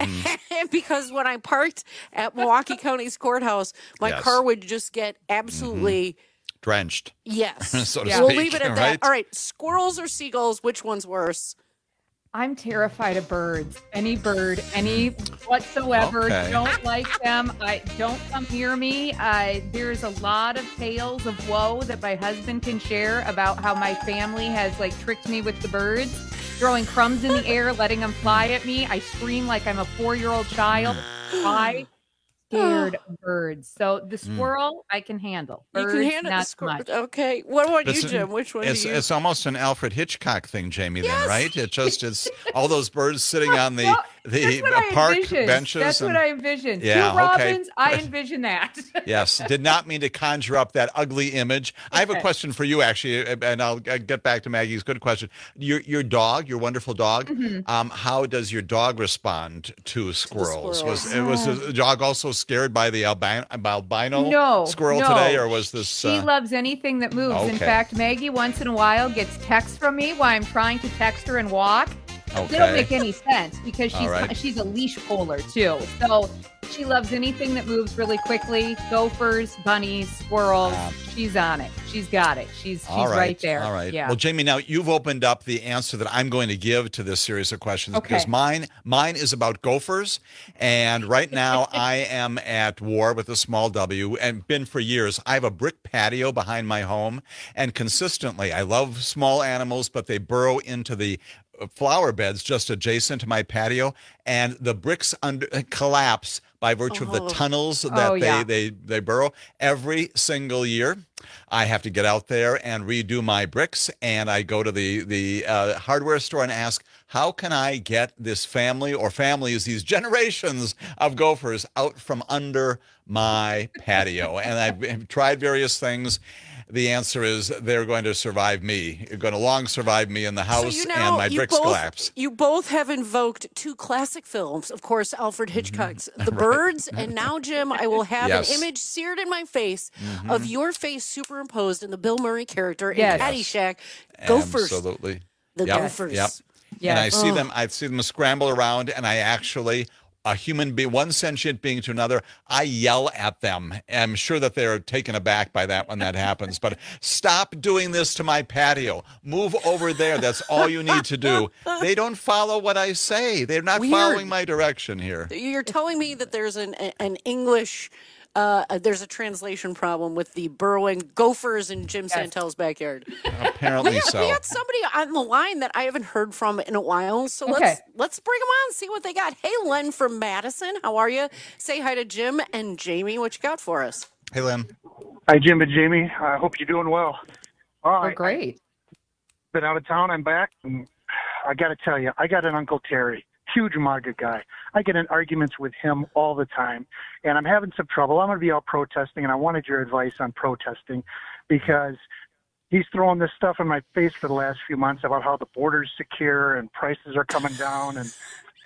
Speaker 11: Because when I parked at Milwaukee County's courthouse, my car would just get absolutely
Speaker 9: drenched.
Speaker 11: Yes.
Speaker 9: So to
Speaker 11: We'll
Speaker 9: speak,
Speaker 11: leave it at
Speaker 9: right?
Speaker 11: that. All right, squirrels or seagulls? Which one's worse?
Speaker 25: I'm terrified of birds. Any bird, any whatsoever.
Speaker 9: Okay.
Speaker 25: Don't like them. I don't come near me. There's a lot of tales of woe that my husband can share about how my family has like tricked me with the birds, throwing crumbs in the air, letting them fly at me. I scream like I'm a 4-year-old child. Why? Scared of birds. So the squirrel I can handle. Birds,
Speaker 11: you can handle
Speaker 25: not
Speaker 11: the squirrel.
Speaker 25: much.
Speaker 11: Okay. What about
Speaker 9: It's-
Speaker 11: you, Jim? Which one do you?
Speaker 9: It's almost an Alfred Hitchcock thing, Jamie. Then, right? It's all those birds sitting on the
Speaker 25: That's what I
Speaker 9: park
Speaker 25: envisioned.
Speaker 9: benches.
Speaker 25: That's
Speaker 9: and-
Speaker 25: what I envisioned.
Speaker 9: Yeah,
Speaker 25: Two
Speaker 9: okay.
Speaker 25: robins, I envision that.
Speaker 9: Yes, did not mean to conjure up that ugly image. I have a
Speaker 25: Okay.
Speaker 9: question for you, actually, and I'll get back to Maggie's good question. Your dog, your wonderful dog, how does your dog respond to squirrels? Was the dog also scared by the albino
Speaker 25: No,
Speaker 9: squirrel
Speaker 25: no.
Speaker 9: today, or was this?
Speaker 25: She loves anything that moves. In
Speaker 9: Okay.
Speaker 25: fact, Maggie once in a while gets texts from me while I'm trying to text her and walk. They
Speaker 9: Okay.
Speaker 25: don't make any sense because
Speaker 9: All right.
Speaker 25: she's a leash puller too. So she loves anything that moves really quickly. Gophers, bunnies, squirrels. She's on it. She's got it. She's
Speaker 9: All
Speaker 25: right there.
Speaker 9: All right.
Speaker 25: Yeah.
Speaker 9: Well, Jamie, now you've opened up the answer that I'm going to give to this series of questions
Speaker 25: Okay.
Speaker 9: because mine is about gophers, and right now I am at war with a small W, and been for years. I have a brick patio behind my home, and consistently, I love small animals, but they burrow into the flower beds just adjacent to my patio, and the bricks collapse by virtue of the tunnels that they burrow every single year. I have to get out there and redo my bricks, and I go to the hardware store and ask, how can I get this family or families, these generations of gophers out from under my patio? And I've tried various things. The answer is they're going to survive me. They're going to long survive me in the house, and my bricks collapse.
Speaker 11: You both have invoked two classic films, of course, Alfred Hitchcock's The Birds, and now, Jim, I will have an image seared in my face of your face superimposed in the Bill Murray character in Caddyshack. Gophers.
Speaker 9: Absolutely.
Speaker 11: The gophers.
Speaker 9: Yep. And I see them. I see them scramble around, and I actually, a human being, one sentient being to another, I yell at them. I'm sure that they're taken aback by that when that happens. But stop doing this to my patio. Move over there. That's all you need to do. They don't follow what I say. They're not following my direction here.
Speaker 11: You're telling me that there's an English, there's a translation problem with the burrowing gophers in Jim Santel's backyard.
Speaker 9: Apparently so.
Speaker 11: We got somebody on the line that I haven't heard from in a while, so let's bring them on and see what they got. Hey, Len from Madison, how are you? Say hi to Jim and Jamie. What you got for us?
Speaker 9: Hey, Len.
Speaker 7: Hi, Jim and Jamie. I hope you're doing well.
Speaker 25: We're great.
Speaker 7: Been out of town. I'm back. And I got to tell you, I got an Uncle Terry. Huge MAGA guy. I get in arguments with him all the time, and I'm having some trouble. I'm going to be out protesting, and I wanted your advice on protesting because he's throwing this stuff in my face for the last few months about how the border's secure and prices are coming down, and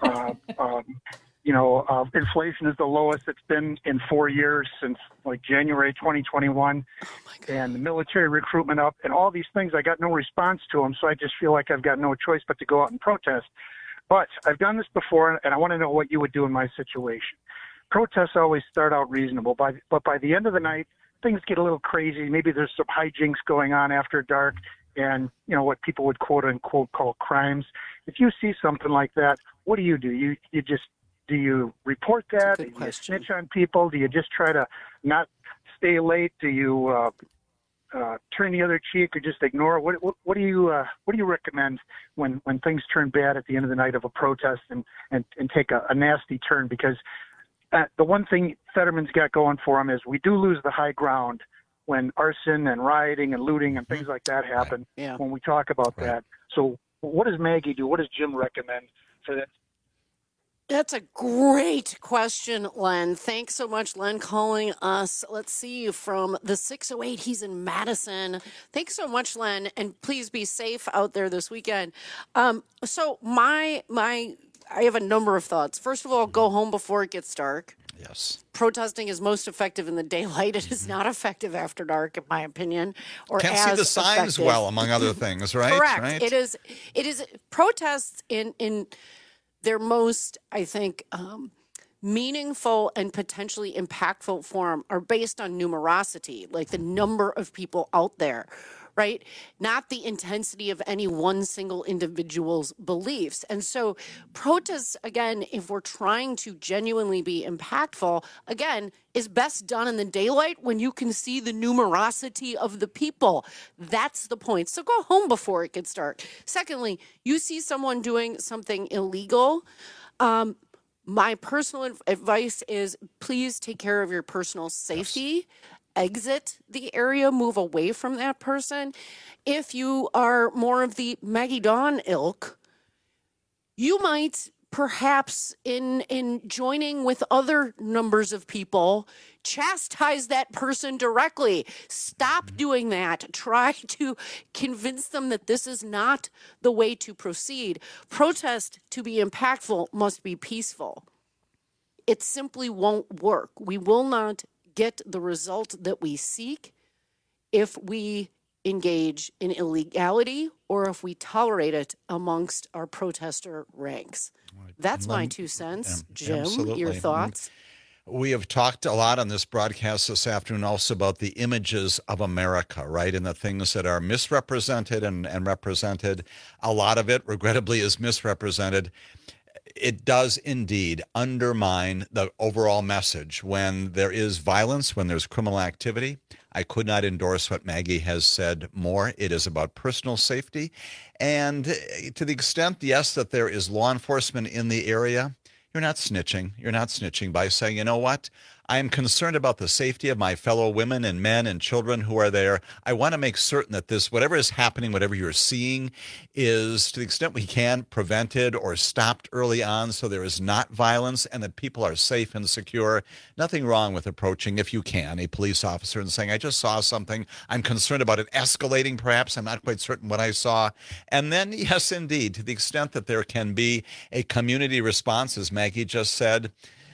Speaker 7: inflation is the lowest it's been in 4 years since like January 2021, and the military recruitment up, and all these things. I got no response to them, so I just feel like I've got no choice but to go out and protest. But I've done this before, and I want to know what you would do in my situation. Protests always start out reasonable, but by the end of the night, things get a little crazy. Maybe there's some hijinks going on after dark, and what people would quote unquote call crimes. If you see something like that, what do? You just do you report that? Do you snitch on people? Do you just try to not stay late? Do you turn the other cheek or just ignore it? What do you recommend when things turn bad at the end of the night of a protest and take a nasty turn? Because the one thing Fetterman's got going for him is we do lose the high ground when arson and rioting and looting and things like that happen.
Speaker 11: Right. Yeah.
Speaker 7: When we talk about that. So what does Maggie do? What does Jim recommend for that?
Speaker 11: That's a great question, Len. Thanks so much, Len, calling us. Let's see, from the 608. He's in Madison. Thanks so much, Len, and please be safe out there this weekend. So I have a number of thoughts. First of all, go home before it gets dark.
Speaker 9: Yes.
Speaker 11: Protesting is most effective in the daylight. It is not effective after dark, in my opinion. Or
Speaker 9: can't see the signs
Speaker 11: effective.
Speaker 9: well, among other things, right?
Speaker 11: Correct.
Speaker 9: Right?
Speaker 11: It is protests in their most, I think, meaningful and potentially impactful form are based on numerosity, like the number of people out there, right? Not the intensity of any one single individual's beliefs. And so protests, again, if we're trying to genuinely be impactful, again, is best done in the daylight when you can see the numerosity of the people. That's the point. So go home before it gets dark. Secondly, you see someone doing something illegal. My personal advice is please take care of your personal safety. Yes. Exit the area, move away from that person. If you are more of the Maggie Dawn ilk, you might perhaps in joining with other numbers of people, chastise that person directly. Stop doing that. Try to convince them that this is not the way to proceed. Protest, to be impactful, must be peaceful. It simply won't work. We will not get the result that we seek if we engage in illegality or if we tolerate it amongst our protester ranks. That's my 2 cents. Jim,
Speaker 9: absolutely.
Speaker 11: Your thoughts?
Speaker 9: We have talked a lot on this broadcast this afternoon also about the images of America, right? And the things that are misrepresented and represented. A lot of it, regrettably, is misrepresented. It does indeed undermine the overall message when there is violence, when there's criminal activity. I could not endorse what Maggie has said more. It is about personal safety. And to the extent, yes, that there is law enforcement in the area, you're not snitching. You're not snitching by saying, you know what? I am concerned about the safety of my fellow women and men and children who are there. I want to make certain that this, whatever is happening, whatever you're seeing, is to the extent we can prevented or stopped early on so there is not violence and that people are safe and secure. Nothing wrong with approaching, if you can, a police officer and saying, I just saw something. I'm concerned about it escalating, perhaps. I'm not quite certain what I saw. And then, yes, indeed, to the extent that there can be a community response, as Maggie just said,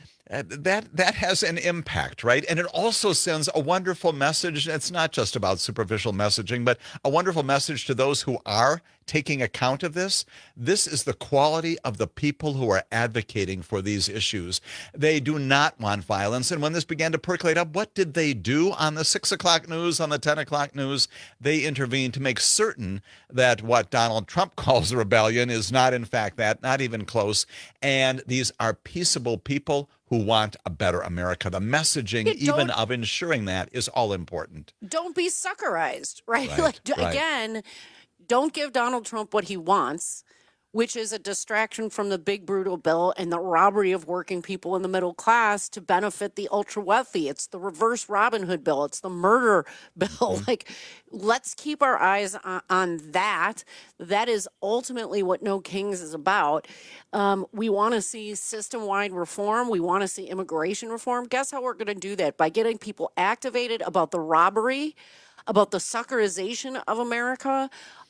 Speaker 9: that has an impact, right? And it also sends a wonderful message. It's not just about superficial messaging, but a wonderful message to those who are taking account of this. This is the quality of the people who are advocating for these issues. They do not want violence. And when this began to percolate up, what did they do on the 6 o'clock news, on the 10 o'clock news? They intervened to make certain that what Donald Trump calls a rebellion is not, in fact, that, not even close. And these are peaceable people who want a better America. The messaging, even of ensuring that, is all important.
Speaker 11: Don't be suckerized, right? Again, don't give Donald Trump what he wants, which is a distraction from the big, brutal bill and the robbery of working people in the middle class to benefit the ultra wealthy. It's the reverse Robin Hood bill. It's the murder bill. Let's keep our eyes on that. That is ultimately what No Kings is about. We want to see system-wide reform. We want to see immigration reform. Guess how we're going to do that? By getting people activated about the robbery, about the suckerization of America,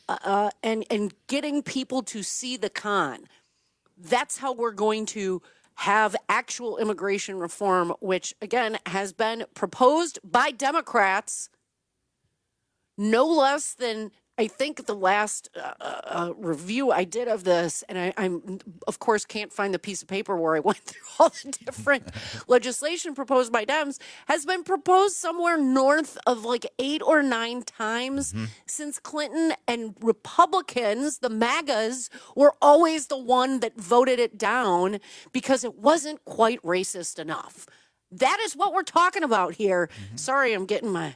Speaker 11: and getting people to see the con. That's how we're going to have actual immigration reform, which, again, has been proposed by Democrats no less than, I think, the last review I did of this, and I'm of course can't find the piece of paper where I went through all the different legislation proposed by Dems, has been proposed somewhere north of 8 or 9 times since Clinton, and Republicans, the MAGAs, were always the one that voted it down because it wasn't quite racist enough. That is what we're talking about here. Sorry, I'm getting my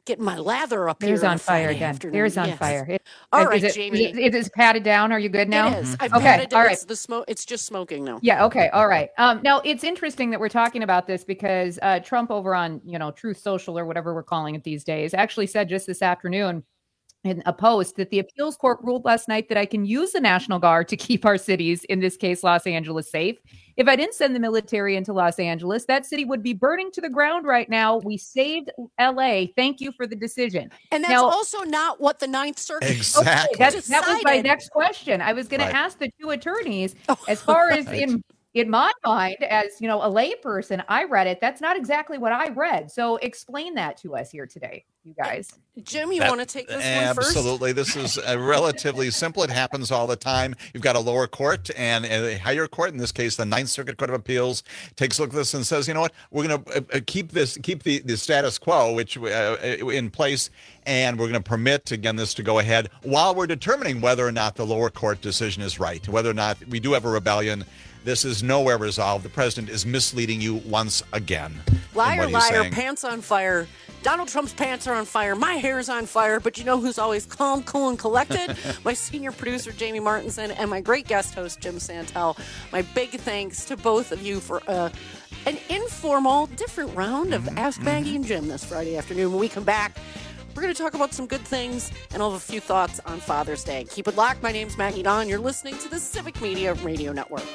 Speaker 11: getting my lather up
Speaker 25: There's
Speaker 11: here
Speaker 25: on fire
Speaker 11: Friday
Speaker 25: again.
Speaker 11: afternoon.
Speaker 25: There's on
Speaker 11: Yes.
Speaker 25: fire.
Speaker 11: All right,
Speaker 25: is it,
Speaker 11: Jamie.
Speaker 25: It is patted down. Are you good now?
Speaker 11: It is. I've
Speaker 25: Okay.
Speaker 11: patted it.
Speaker 25: All right.
Speaker 11: It's the smoke. It's just smoking now.
Speaker 25: Yeah. Okay. All right. Now it's interesting that we're talking about this because Trump over on, Truth Social or whatever we're calling it these days actually said just this afternoon in a post that the appeals court ruled last night that I can use the National Guard to keep our cities, in this case, Los Angeles, safe. If I didn't send the military into Los Angeles, that city would be burning to the ground right now. We saved LA. Thank you for the decision.
Speaker 11: And that's
Speaker 25: now,
Speaker 11: also not what the Ninth Circuit
Speaker 9: Exactly.
Speaker 25: that was my next question. I was going
Speaker 9: Right.
Speaker 25: to ask the two attorneys, as far as in my mind, as a layperson, I read it. That's not exactly what I read. So explain that to us here today, you guys.
Speaker 11: Jim, you want to take this one first?
Speaker 9: Absolutely. This is relatively simple. It happens all the time. You've got a lower court and a higher court, in this case, the Ninth Circuit Court of Appeals, takes a look at this and says, you know what, we're going to keep the status quo, which in place, and we're going to permit, again, this to go ahead while we're determining whether or not the lower court decision is right, whether or not we do have a rebellion. This is nowhere resolved. The president is misleading you once again.
Speaker 11: Liar, liar, pants on fire. Donald Trump's pants are on fire. My hair is on fire. But you know who's always calm, cool, and collected? My senior producer, Jamie Martinson, and my great guest host, Jim Santel. My big thanks to both of you for an informal, different round of Ask Maggie and Jim this Friday afternoon. When we come back, we're going to talk about some good things, and I'll have a few thoughts on Father's Day. Keep it locked. My name's Maggie Dawn. You're listening to the Civic Media Radio Network.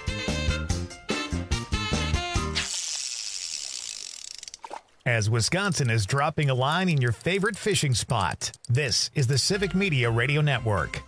Speaker 3: As Wisconsin is dropping a line in your favorite fishing spot, this is the Civic Media Radio Network.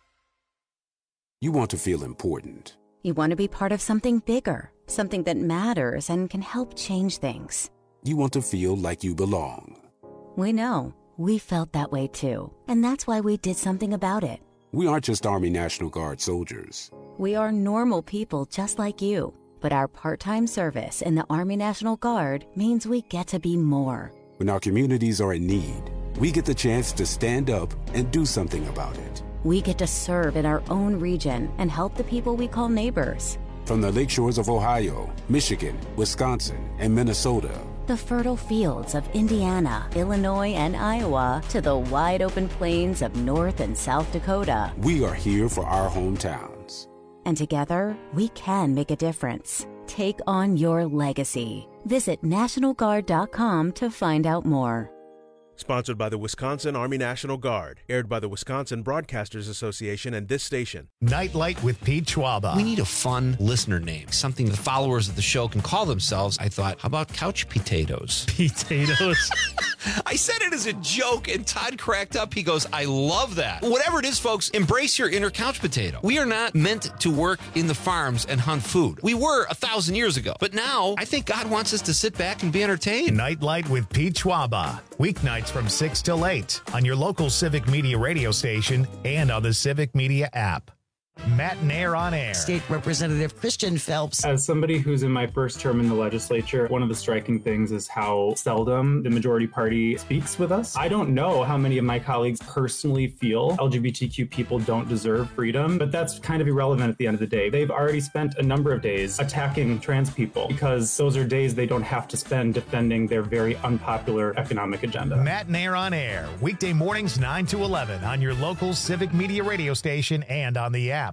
Speaker 12: You want to feel important.
Speaker 13: You want to be part of something bigger, something that matters and can help change things.
Speaker 12: You want to feel like you belong.
Speaker 13: We know. We felt that way too. And that's why we did something about it.
Speaker 12: We aren't just Army National Guard soldiers.
Speaker 13: We are normal people just like you. But our part-time service in the Army National Guard means we get to be more.
Speaker 12: When our communities are in need, we get the chance to stand up and do something about it.
Speaker 13: We get to serve in our own region and help the people we call neighbors.
Speaker 12: From the lakeshores of Ohio, Michigan, Wisconsin, and Minnesota,
Speaker 13: the fertile fields of Indiana, Illinois, and Iowa, to the wide open plains of North and South Dakota.
Speaker 12: We are here for our hometowns.
Speaker 13: And together, we can make a difference. Take on your legacy. Visit NationalGuard.com to find out more.
Speaker 14: Sponsored by the Wisconsin Army National Guard. Aired by the Wisconsin Broadcasters Association and this station.
Speaker 3: Nightlight with Pete Schwaba.
Speaker 8: We need a fun listener name, something the followers of the show can call themselves. I thought, how about Couch Potatoes?
Speaker 3: Potatoes?
Speaker 8: I said it as a joke, and Todd cracked up. He goes, I love that. Whatever it is, folks, embrace your inner couch potato. We are not meant to work in the farms and hunt food. We were 1,000 years ago. But now, I think God wants us to sit back and be entertained.
Speaker 3: Nightlight with Pete Schwaba. Weeknights from 6 till 8 on your local Civic Media radio station and on the Civic Media app. Matt Nair on air.
Speaker 6: State Representative Christian Phelps.
Speaker 16: As somebody who's in my first term in the legislature, one of the striking things is how seldom the majority party speaks with us. I don't know how many of my colleagues personally feel LGBTQ people don't deserve freedom, but that's kind of irrelevant at the end of the day. They've already spent a number of days attacking trans people because those are days they don't have to spend defending their very unpopular economic agenda.
Speaker 3: Matt Nair on air, weekday mornings 9 to 11 on your local Civic Media radio station and on the app.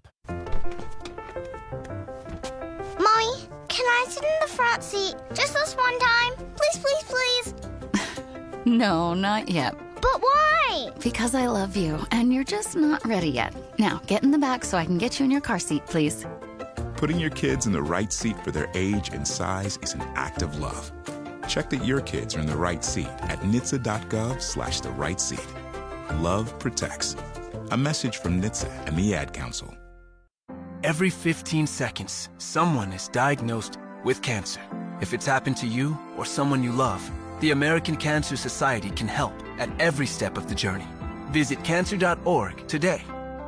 Speaker 17: Mommy, can I sit in the front seat just this one time? Please, please, please.
Speaker 26: No, not yet.
Speaker 17: But why?
Speaker 26: Because I love you, and you're just not ready yet. Now, get in the back so I can get you in your car seat, please.
Speaker 27: Putting your kids in the right seat for their age and size is an act of love. Check that your kids are in the right seat at NHTSA.gov/the right seat. Love protects. A message from NHTSA and the Ad Council.
Speaker 28: Every 15 seconds, someone is diagnosed with cancer. If it's happened to you or someone you love, the American Cancer Society can help at every step of the journey. Visit cancer.org today.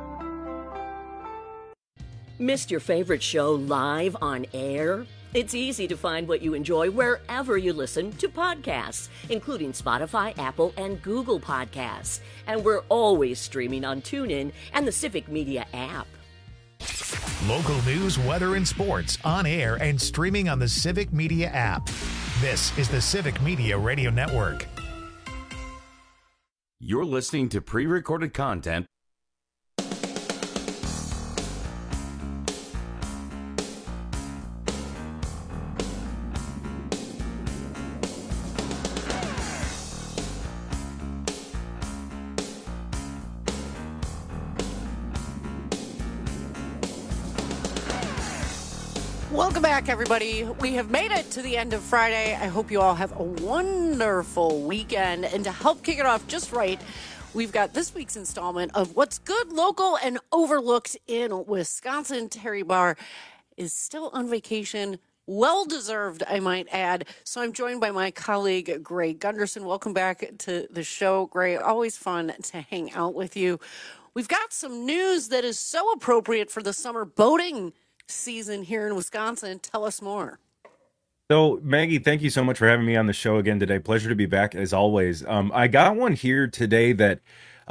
Speaker 22: Missed your favorite show live on air? It's easy to find what you enjoy wherever you listen to podcasts, including Spotify, Apple, and Google Podcasts. And we're always streaming on TuneIn and the Civic Media app.
Speaker 3: Local news, weather, and sports on air and streaming on the Civic Media app. This is the Civic Media Radio Network.
Speaker 10: You're listening to pre-recorded content.
Speaker 11: Welcome back, everybody. We have made it to the end of Friday. I hope you all have a wonderful weekend. And to help kick it off just right, we've got this week's installment of What's Good, Local, and Overlooked in Wisconsin. Terry Barr is still on vacation. Well-deserved, I might add. So I'm joined by my colleague, Gray Gunderson. Welcome back to the show, Gray. Always fun to hang out with you. We've got some news that is so appropriate for the summer boating season here in Wisconsin. Tell us more.
Speaker 1: So, Maggie, thank you so much for having me on the show again today. Pleasure to be back as always. I got one here today that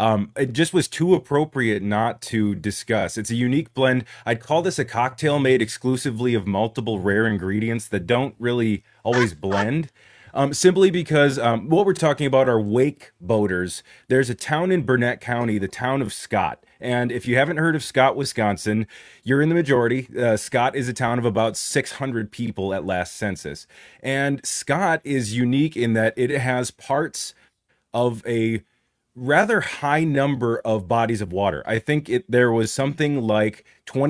Speaker 1: it just was too appropriate not to discuss. It's a unique blend. I'd call this a cocktail made exclusively of multiple rare ingredients that don't really always blend. Simply because what we're talking about are wake boaters. There's a town in Burnett County, the town of Scott. And if you haven't heard of Scott, Wisconsin, you're in the majority. Scott is a town of about 600 people at last census. And Scott is unique in that it has parts of a rather high number of bodies of water. I think there was something like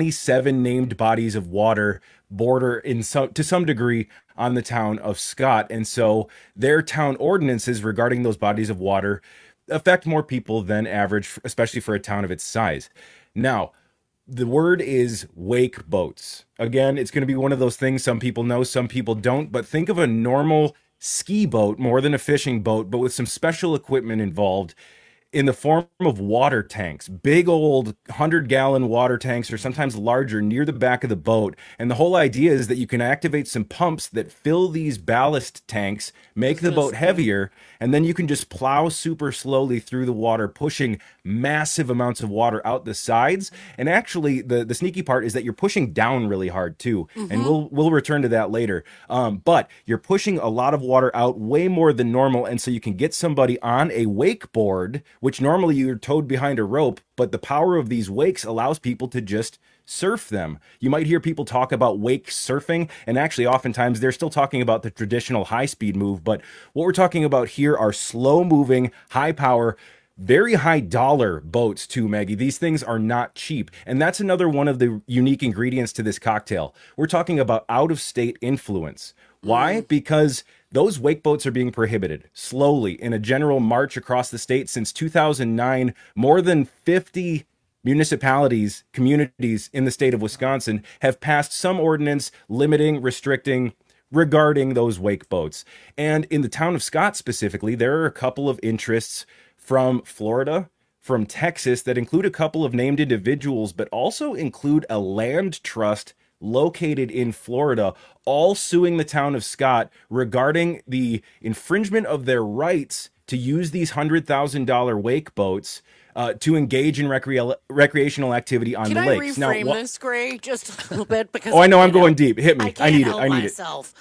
Speaker 1: 27 named bodies of water border to some degree on the town of Scott. And so their town ordinances regarding those bodies of water affect more people than average, especially for a town of its size. Now, the word is wake boats. Again, it's going to be one of those things some people know, some people don't, but think of a normal ski boat more than a fishing boat, but with some special equipment involved in the form of water tanks, big old 100-gallon water tanks, or sometimes larger, near the back of the boat. And the whole idea is that you can activate some pumps that fill these ballast tanks, make the boat heavier, and then you can just plow super slowly through the water, pushing massive amounts of water out the sides. And actually, the sneaky part is that you're pushing down really hard too. Mm-hmm. And we'll return to that later. But you're pushing a lot of water out, way more than normal, and so you can get somebody on a wakeboard, which normally you're towed behind a rope, but the power of these wakes allows people to just surf them. You might hear people talk about wake surfing, and actually oftentimes they're still talking about the traditional high-speed move, but what we're talking about here are slow-moving, high-power, very high dollar boats too, Maggie. These things are not cheap. And that's another one of the unique ingredients to this cocktail. We're talking about out-of-state influence. Why? Because those wake boats are being prohibited slowly in a general march across the state since 2009. More than 50 municipalities, communities in the state of Wisconsin have passed some ordinance limiting, restricting, regarding those wake boats. And in the town of Scott specifically, there are a couple of interests from Florida, from Texas, that include a couple of named individuals, but also include a land trust located in Florida, all suing the town of Scott regarding the infringement of their rights to use these $100,000 wake boats to engage in recreational activity on the lakes.
Speaker 11: Can I reframe this, Gray, just a little bit? Because
Speaker 1: I know I'm going deep. Hit me.
Speaker 11: I need
Speaker 1: it.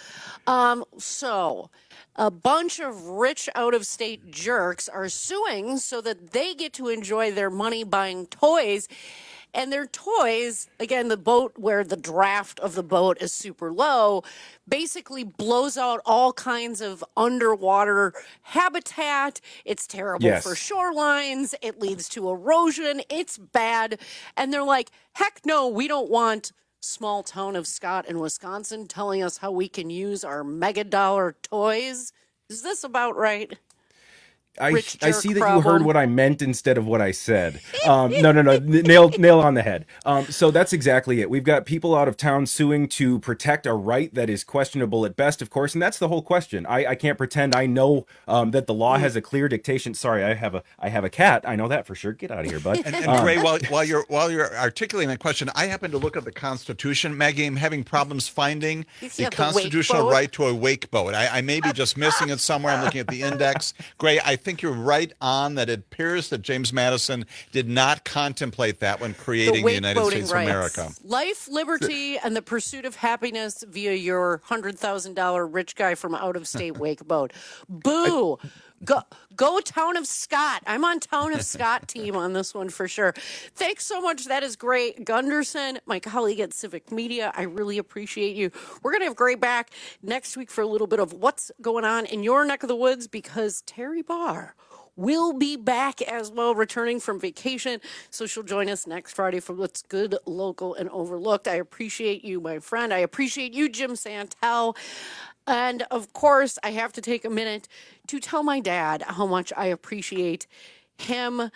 Speaker 11: So a bunch of rich out-of-state jerks are suing so that they get to enjoy their money buying toys. And their toys, again, the boat where the draft of the boat is super low, basically blows out all kinds of underwater habitat. It's terrible for shorelines. It leads to erosion. It's bad. And they're like, heck no, we don't want small town of Scott in Wisconsin telling us how we can use our mega dollar toys. Is this about right?
Speaker 1: I see that you heard what I meant instead of what I said. No. Nail on the head. So that's exactly it. We've got people out of town suing to protect a right that is questionable at best, of course, and that's the whole question. I can't pretend I know that the law has a clear dictation. Sorry, I have a cat. I know that for sure. Get out of here, bud.
Speaker 9: And Gray, while you're articulating that question, I happen to look at the Constitution. Maggie, I'm having problems finding the constitutional right to a wake boat. I may be just missing it somewhere. I'm looking at the index. Gray, I think you're right on that. It appears that James Madison did not contemplate that when creating the United States of America.
Speaker 11: Life, liberty, and the pursuit of happiness via your $100,000 rich guy from out-of-state wake boat. Boo! Go Town of Scott. I'm on Town of Scott team on this one for sure. Thanks so much. That is Gray Gunderson, my colleague at Civic Media. I really appreciate you. We're going to have Gray back next week for a little bit of what's going on in your neck of the woods, because Terry Barr will be back as well, returning from vacation. So she'll join us next Friday for What's Good, Local, and Overlooked. I appreciate you, my friend. I appreciate you, Jim Santel. And of course, I have to take a minute to tell my dad how much I appreciate him.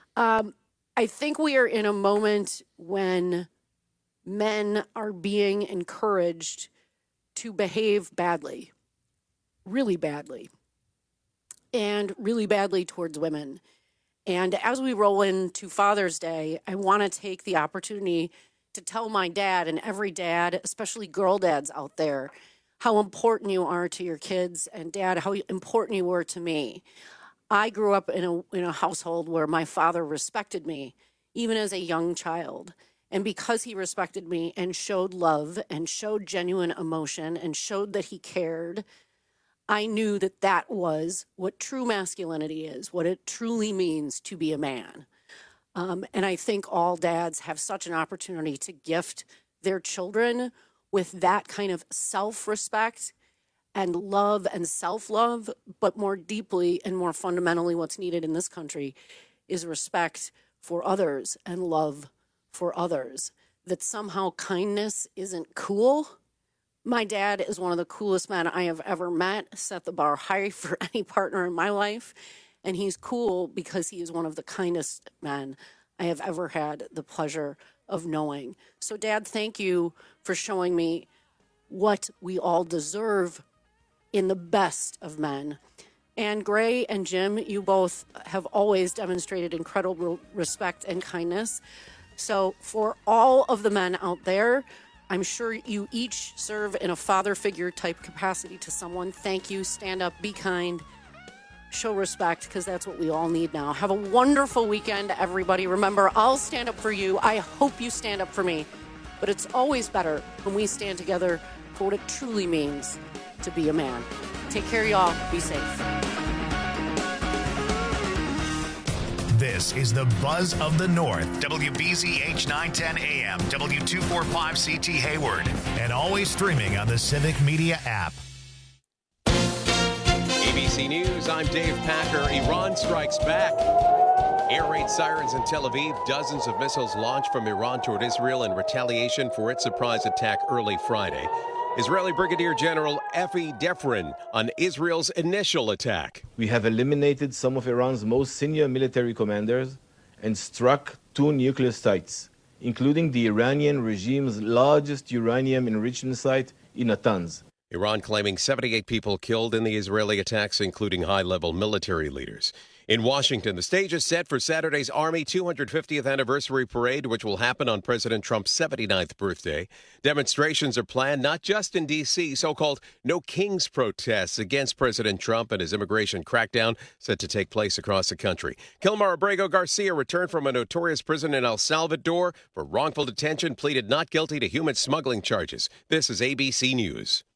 Speaker 11: I think we are in a moment when men are being encouraged to behave badly, really badly, and really badly towards women. And as we roll into Father's Day, I want to take the opportunity to tell my dad, and every dad, especially girl dads out there, how important you are to your kids, and Dad, how important you were to me. I grew up in a household where my father respected me, even as a young child. And because he respected me and showed love and showed genuine emotion and showed that he cared, I knew that that was what true masculinity is, what it truly means to be a man. And I think all dads have such an opportunity to gift their children with that kind of self-respect and love and self-love, but more deeply and more fundamentally what's needed in this country is respect for others and love for others. That somehow kindness isn't cool. My dad is one of the coolest men I have ever met, set the bar high for any partner in my life, and he's cool because he is one of the kindest men I have ever had the pleasure of knowing. So, Dad, thank you for showing me what we all deserve in the best of men. And Gray and Jim, you both have always demonstrated incredible respect and kindness. So for all of the men out there, I'm sure you each serve in a father figure type capacity to someone. Thank you. Stand up, be kind, show respect, because that's what we all need now. Have a wonderful weekend, everybody. Remember, I'll stand up for you. I hope you stand up for me. But it's always better when we stand together for what it truly means to be a man. Take care, y'all. Be safe.
Speaker 3: This is the Buzz of the North, WBZH 910 AM, W245CT Hayward, and always streaming on the Civic Media app.
Speaker 2: ABC News, I'm Dave Packer. Iran strikes back. Air raid sirens in Tel Aviv. Dozens of missiles launched from Iran toward Israel in retaliation for its surprise attack early Friday. Israeli Brigadier General Efi Defrin on Israel's initial attack.
Speaker 4: We have eliminated some of Iran's most senior military commanders and struck 2 nuclear sites, including the Iranian regime's largest uranium enrichment site in Natanz.
Speaker 2: Iran claiming 78 people killed in the Israeli attacks, including high-level military leaders. In Washington, the stage is set for Saturday's Army 250th anniversary parade, which will happen on President Trump's 79th birthday. Demonstrations are planned not just in D.C., so-called No Kings protests against President Trump and his immigration crackdown set to take place across the country. Kilmar Abrego Garcia returned from a notorious prison in El Salvador for wrongful detention, pleaded not guilty to human smuggling charges. This is ABC News.